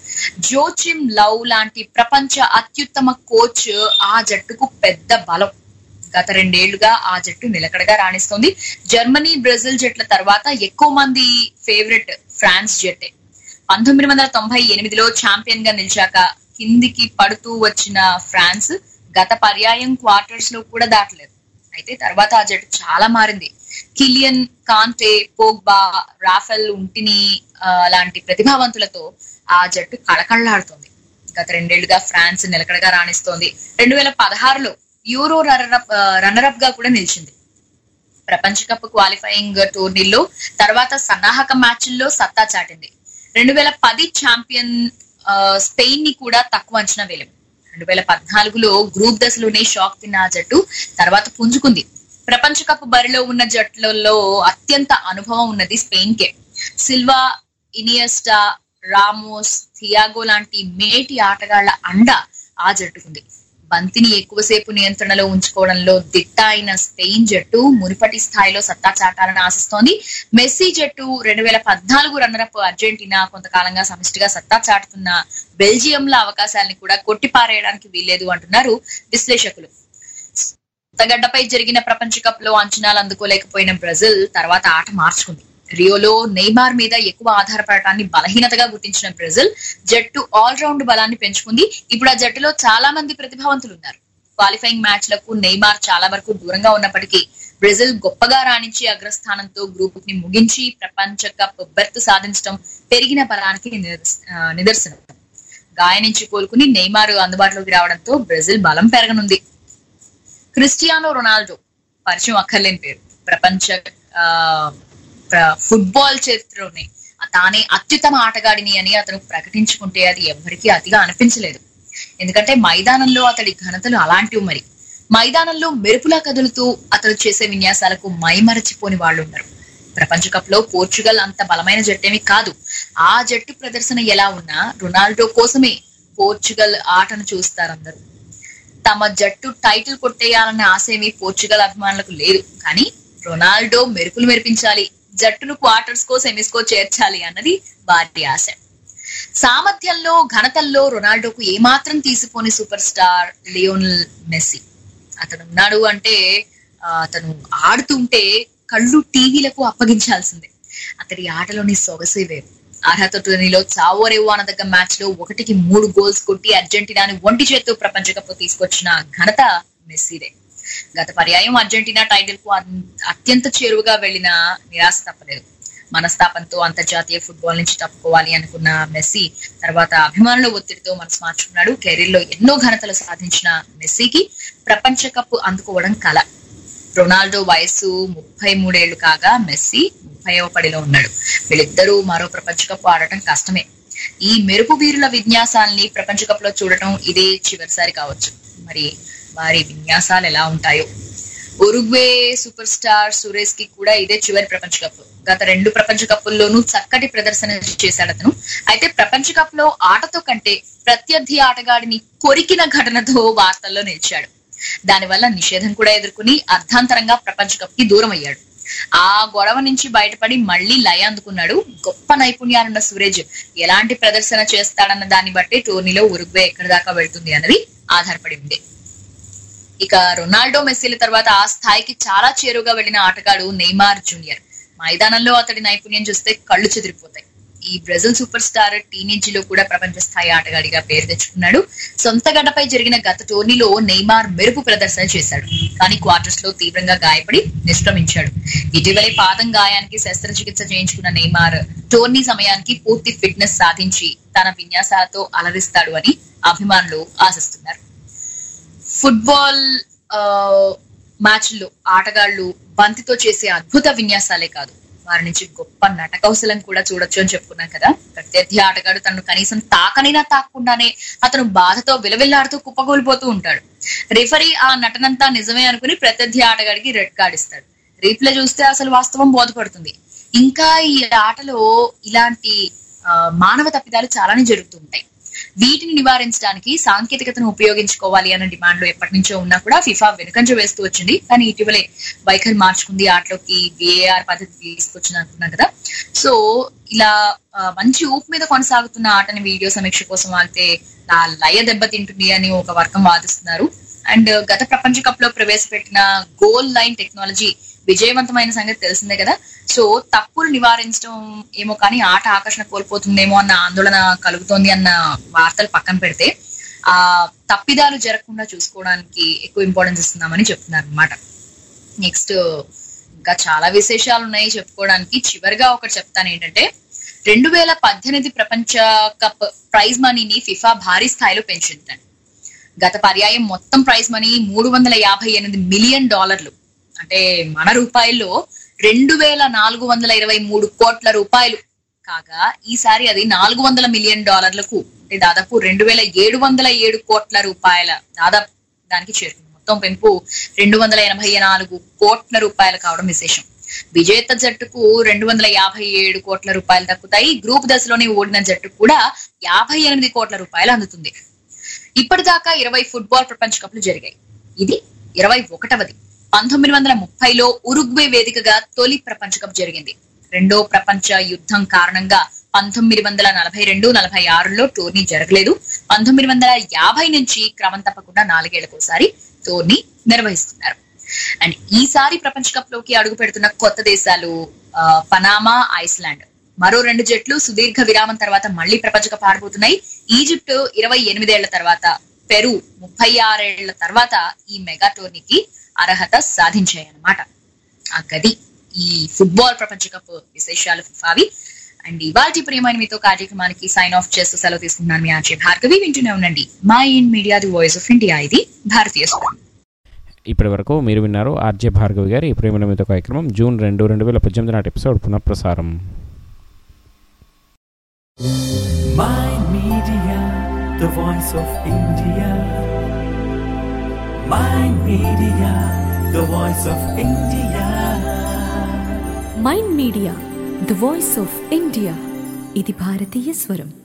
[SPEAKER 5] జోచిమ్ లవ్ లాంటి ప్రపంచ అత్యుత్తమ కోచ్ ఆ జట్టుకు పెద్ద బలం. గత రెండేళ్లుగా ఆ జట్టు నిలకడగా రాణిస్తోంది. జర్మనీ, బ్రెజిల్ జట్ల తర్వాత ఎక్కువ మంది ఫేవరెట్ ఫ్రాన్స్ జట్టే. పంతొమ్మిది వందల తొంభై ఎనిమిదిలో ఛాంపియన్ గా నిలిచాక కిందికి పడుతూ వచ్చిన ఫ్రాన్స్ గత పర్యాయం క్వార్టర్స్ లో కూడా దాటలేదు. అయితే తర్వాత ఆ జట్టు చాలా మారింది. కిలియన్, కాంటే, పోగ్బా, రాఫెల్ ఉంటిని లాంటి ప్రతిభావంతులతో ఆ జట్టు కళకళ్లాడుతోంది. గత రెండేళ్లుగా ఫ్రాన్స్ నిలకడగా రాణిస్తోంది. రెండు వేల పదహారులో యూరో రన్నరప్ రన్నరప్ గా కూడా నిలిచింది. ప్రపంచ కప్ క్వాలిఫైయింగ్ టోర్నీల్లో తర్వాత సన్నాహక మ్యాచ్ల్లో సత్తా చాటింది. రెండు వేల పది ఛాంపియన్ స్పెయిన్ ని కూడా తక్కువ అంచనా వేయలేం. రెండు వేల పద్నాలుగులో గ్రూప్ దశలోనే షాక్ తిన్న ఆ జట్టు తర్వాత పుంజుకుంది. ప్రపంచ కప్ బరిలో ఉన్న జట్లలో అత్యంత అనుభవం ఉన్నది స్పెయిన్ కే. సిల్వా, ఇనియస్టా, రామోస్, థియాగో లాంటి మేటి ఆటగాళ్ల అండ ఆ జట్టుకుంది. బంతిని ఎక్కువసేపు నియంత్రణలో ఉంచుకోవడంలో దిట్ట అయిన స్పెయిన్ జట్టు మునుపటి స్థాయిలో సత్తా చాటాలని ఆశిస్తోంది. మెస్సీ జట్టు, రెండు వేల పద్నాలుగు రన్నరప్ అర్జెంటీనా, కొంతకాలంగా సమిష్టిగా సత్తా చాటుతున్న బెల్జియంల అవకాశాలను కూడా కొట్టిపారేయడానికి వీల్లేదు అంటున్నారు విశ్లేషకులు. గడ్డపై జరిగిన ప్రపంచ కప్ లో అంచనాలు అందుకోలేకపోయిన బ్రెజిల్ తర్వాత ఆట మార్చుకుంది. రియోలో నెయ్మార్ మీద ఎక్కువ ఆధారపడటాన్ని బలహీనతగా గుర్తించిన బ్రెజిల్ జట్టు ఆల్ రౌండ్ బలాన్ని పెంచుకుంది. ఇప్పుడు ఆ జట్టులో చాలా మంది ప్రతిభావంతులు ఉన్నారు. క్వాలిఫైయింగ్ మ్యాచ్ లకు నెయ్మార్ చాలా వరకు దూరంగా ఉన్నప్పటికీ బ్రెజిల్ గొప్పగా రాణించి అగ్రస్థానంతో గ్రూప్ ని ముగించి ప్రపంచ కప్ బెర్త్ సాధించడం పెరిగిన బలానికి నిదర్శనం. గాయం నుంచి కోలుకుని నెయ్మార్ అందుబాటులోకి రావడంతో బ్రెజిల్ బలం పెరగనుంది. క్రిస్టియానో రొనాల్డో పరిచయం అక్కర్లేని పేరు. ప్రపంచ ఆ ఫుట్బాల్ చరిత్రలోనే తానే అత్యుత్తమ ఆటగాడిని అని అతను ప్రకటించుకుంటే అది ఎవరికీ అతిగా అనిపించలేదు. ఎందుకంటే మైదానంలో అతడి ఘనతలు అలాంటివి. మరి మైదానంలో మెరుపులా కదులుతూ అతడు చేసే విన్యాసాలకు మైమరచిపోని వాళ్ళు ఉన్నారు. ప్రపంచ కప్ లో పోర్చుగల్ అంత బలమైన జట్టేమీ కాదు. ఆ జట్టు ప్రదర్శన ఎలా ఉన్నా రొనాల్డో కోసమే పోర్చుగల్ ఆటను చూస్తారందరూ. తమ జట్టు టైటిల్ కొట్టేయాలన్న ఆశేమీ పోర్చుగల్ అభిమానులకు లేదు. కానీ రొనాల్డో మెరుపులు మెరిపించాలి, జట్టును క్వార్టర్స్ కో సెమీస్ కో చేర్చాలి అన్నది వారి ఆశ. సామర్థ్యంలో ఘనతల్లో రొనాల్డోకు ఏమాత్రం తీసిపోని సూపర్ స్టార్ లియోనెల్ మెస్సీ. అతను ఉన్నాడు అంటే అతను ఆడుతుంటే కళ్ళు టీవీలకు అప్పగించాల్సిందే. అతడి ఆటలోని సొగసే వేరు. అర్హత టోర్నీలో చావో రేవో అనదగ్గ మ్యాచ్ లో ఒకటికి మూడు గోల్స్ కొట్టి అర్జెంటీనాని ఒంటి చేత్తో ప్రపంచ కప్ తీసుకొచ్చిన ఘనత మెస్సీదే. గత పర్యాయం అర్జెంటీనా టైటిల్ కు అత్యంత చేరువగా వెళ్లిన నిరాశ తప్పలేదు. మనస్తాపంతో అంతర్జాతీయ ఫుట్బాల్ నుంచి తప్పుకోవాలి అనుకున్న మెస్సీ తర్వాత అభిమానుల ఒత్తిడితో మనసు మార్చుకున్నాడు. కెరీర్ లో ఎన్నో ఘనతలు సాధించిన మెస్సీకి ప్రపంచ కప్ అందుకోవడం కల. రొనాల్డో వయసు ముప్పై మూడేళ్లు కాగా మెస్సీ ముప్పైవ పడిలో ఉన్నాడు. వీళ్ళిద్దరూ మరో ప్రపంచ కప్ ఆడటం కష్టమే. ఈ మెరుపు వీరుల విన్యాసాలని ప్రపంచ కప్ లో చూడటం ఇదే చివరిసారి కావచ్చు. మరి వారి విన్యాసాలు ఎలా ఉంటాయో. ఉరుగ్వే సూపర్ స్టార్ సురేష్ కి కూడా ఇదే చివరి ప్రపంచ కప్. గత రెండు ప్రపంచ కప్పుల్లోనూ చక్కటి ప్రదర్శన చేశాడు అతను. అయితే ప్రపంచ కప్ లో ఆటతో కంటే ప్రత్యర్థి ఆటగాడిని కొరికిన ఘటనతో వార్తల్లో నిలిచాడు. దానివల్ల నిషేధం కూడా ఎదుర్కొని అర్ధాంతరంగా ప్రపంచ కప్ కి దూరం అయ్యాడు. ఆ గొడవ నుంచి బయటపడి మళ్లీ లయ అందుకున్నాడు. గొప్ప నైపుణ్యాలున్న సురేష్ ఎలాంటి ప్రదర్శన చేస్తాడన్న దాన్ని బట్టి టోర్నీలో ఉరుగ్వే ఎక్కడి దాకా వెళ్తుంది అన్నది ఆధారపడి ఉంది. ఇక రొనాల్డో మెస్సీల తర్వాత ఆ స్థాయికి చాలా చేరువుగా వెళ్లిన ఆటగాడు నెయ్మార్ జూనియర్. మైదానంలో అతడి నైపుణ్యం చూస్తే కళ్ళు చెదిరిపోతాయి. ఈ బ్రెజిల్ సూపర్ స్టార్ టీనేజ్ లో కూడా ప్రపంచ స్థాయి ఆటగాడిగా పేరు తెచ్చుకున్నాడు. సొంత గడ్డపై జరిగిన గత టోర్నీలో నెయ్మార్ మెరుపు ప్రదర్శన చేశాడు. కానీ క్వార్టర్స్ లో తీవ్రంగా గాయపడి నిష్క్రమించాడు. ఇటీవలే పాదం గాయానికి శస్త్రచికిత్స చేయించుకున్న నెయ్మార్ టోర్నీ సమయానికి పూర్తి ఫిట్నెస్ సాధించి తన విన్యాసాలతో అలరిస్తాడు అని అభిమానులు ఆశిస్తున్నారు. ఫుట్బాల్ మ్యాచ్ లో ఆటగాళ్లు బంతితో చేసే అద్భుత విన్యాసాలే కాదు, వారి నుంచి గొప్ప నటకౌశలం కూడా చూడొచ్చు అని చెప్పుకున్నాం కదా. ప్రత్యర్థి ఆటగాడు తనను కనీసం తాకనైనా తాకకుండానే అతను బాధతో విలవిల్లాడుతూ కుప్పగోలిపోతూ ఉంటాడు. రిఫరీ ఆ నటనంతా నిజమే అనుకుని ప్రత్యర్థి ఆటగాడికి రెడ్ కార్డ్ ఇస్తాడు. రీప్లే చూస్తే అసలు వాస్తవం బోధపడుతుంది. ఇంకా ఈ ఆటలో ఇలాంటి మానవ తప్పిదాలు చాలానే జరుగుతుంటాయి. వీటిని నివారించడానికి సాంకేతికతను ఉపయోగించుకోవాలి అన్న డిమాండ్లు ఎప్పటి నుంచో ఉన్నా కూడా ఫిఫా వెనుకంజ వేస్తూ వచ్చింది. కానీ ఇటీవలే వైఖరి మార్చుకుంది, ఆటలోకి విఏఆర్ పద్ధతి తీసుకొచ్చింది అనుకున్నాం కదా. సో ఇలా మంచి ఊపు మీద కొనసాగుతున్న ఆటని వీడియో సమీక్ష కోసం వాళ్తే ఆ లయ దెబ్బతింటుంది అని ఒక వర్గం వాదిస్తున్నారు. అండ్ గత ప్రపంచ కప్ లో ప్రవేశపెట్టిన గోల్ లైన్ టెక్నాలజీ విజయవంతమైన సంగతి తెలిసిందే కదా. సో తప్పులు నివారించడం ఏమో కానీ ఆట ఆకర్షణ కోల్పోతుందేమో అన్న ఆందోళన కలుగుతోంది అన్న వార్తలు పక్కన పెడితే ఆ తప్పిదాలు జరగకుండా చూసుకోవడానికి ఎక్కువ ఇంపార్టెన్స్ ఇస్తున్నామని చెప్తున్నారు అనమాట. నెక్స్ట్ ఇంకా చాలా విశేషాలు ఉన్నాయి చెప్పుకోవడానికి. చివరిగా ఒకటి చెప్తాను ఏంటంటే, రెండు వేల పద్దెనిమిది ప్రపంచ కప్ ప్రైజ్ మనీని ఫిఫా భారీ స్థాయిలో పెంచింది. గత పర్యాయం మొత్తం ప్రైజ్ మనీ మూడు వందల యాభై ఎనిమిది మిలియన్ డాలర్లు అంటే మన రూపాయల్లో రెండు వేల నాలుగు వందల ఇరవై మూడు కోట్ల రూపాయలు కాగా ఈసారి అది నాలుగు వందల మిలియన్ డాలర్లకు అంటే దాదాపు రెండు వేల ఏడు వందల ఏడు కోట్ల రూపాయల దాదాపు దానికి చేరుకుంది. మొత్తం పెంపు రెండు వందల ఎనభై నాలుగు కోట్ల రూపాయలు కావడం విశేషం. విజేత జట్టుకు రెండు వందల యాభై ఏడు కోట్ల రూపాయలు దక్కుతాయి. గ్రూప్ దశలోనే ఓడిన జట్టుకు కూడా యాభై ఎనిమిది కోట్ల రూపాయలు అందుతుంది. ఇప్పటిదాకా ఇరవై ఫుట్బాల్ ప్రపంచ కప్లు జరిగాయి. ఇది ఇరవై ఒకటవది. పంతొమ్మిది వందల ముప్పైలో ఉరుగ్వే వేదికగా తొలి ప్రపంచ కప్ జరిగింది. రెండో ప్రపంచ యుద్ధం కారణంగా పంతొమ్మిది వందల నలభై రెండు నలభై ఆరులో టోర్నీ జరగలేదు. పంతొమ్మిది వందల యాభై నుంచి క్రమం తప్పకుండా నాలుగేళ్లకోసారి టోర్నీ నిర్వహిస్తున్నారు. అండ్ ఈసారి ప్రపంచ కప్ లోకి అడుగు పెడుతున్న కొత్త దేశాలు పనామా, ఐస్లాండ్. మరో రెండు జట్లు సుదీర్ఘ విరామం తర్వాత మళ్లీ ప్రపంచ కప్ ఆడబోతున్నాయి. ఈజిప్ట్ ఇరవై ఎనిమిదేళ్ల తర్వాత, పెరు ముప్పై ఆరేళ్ల తర్వాత ఈ మెగా టోర్నీకి అర్హత సాధించాయన్నమాట. ఆ గది ఈ ఫుట్బాల్ ప్రపంచ కప్ విశేషాలు ఫిఫావి. అండ్ ఇవాల్టి ప్రియమైన మీతో కార్యక్రమానికి సైన్ ఆఫ్ చేస్తూ సెలవు తీసుకుంటున్నాను. మీ ఆర్జే భార్గవి. వింటూనే ఉండండి Mind Media, the voice of India. ఇది భారతీయ స్వరం.
[SPEAKER 3] ఇప్పటి వరకు మీరు విన్నారు ఆర్జే భార్గవి గారి ప్రేమ మీతో కార్యక్రమం జూన్ రెండు రెండు వేల పద్దెనిమిది నాటి ఎపిసోడ్ పునఃప్రసారం.
[SPEAKER 1] My Media, the voice of India. My Media, the voice of India.
[SPEAKER 2] Mind media, the voice of India. ఇది భారతీయ స్వరం.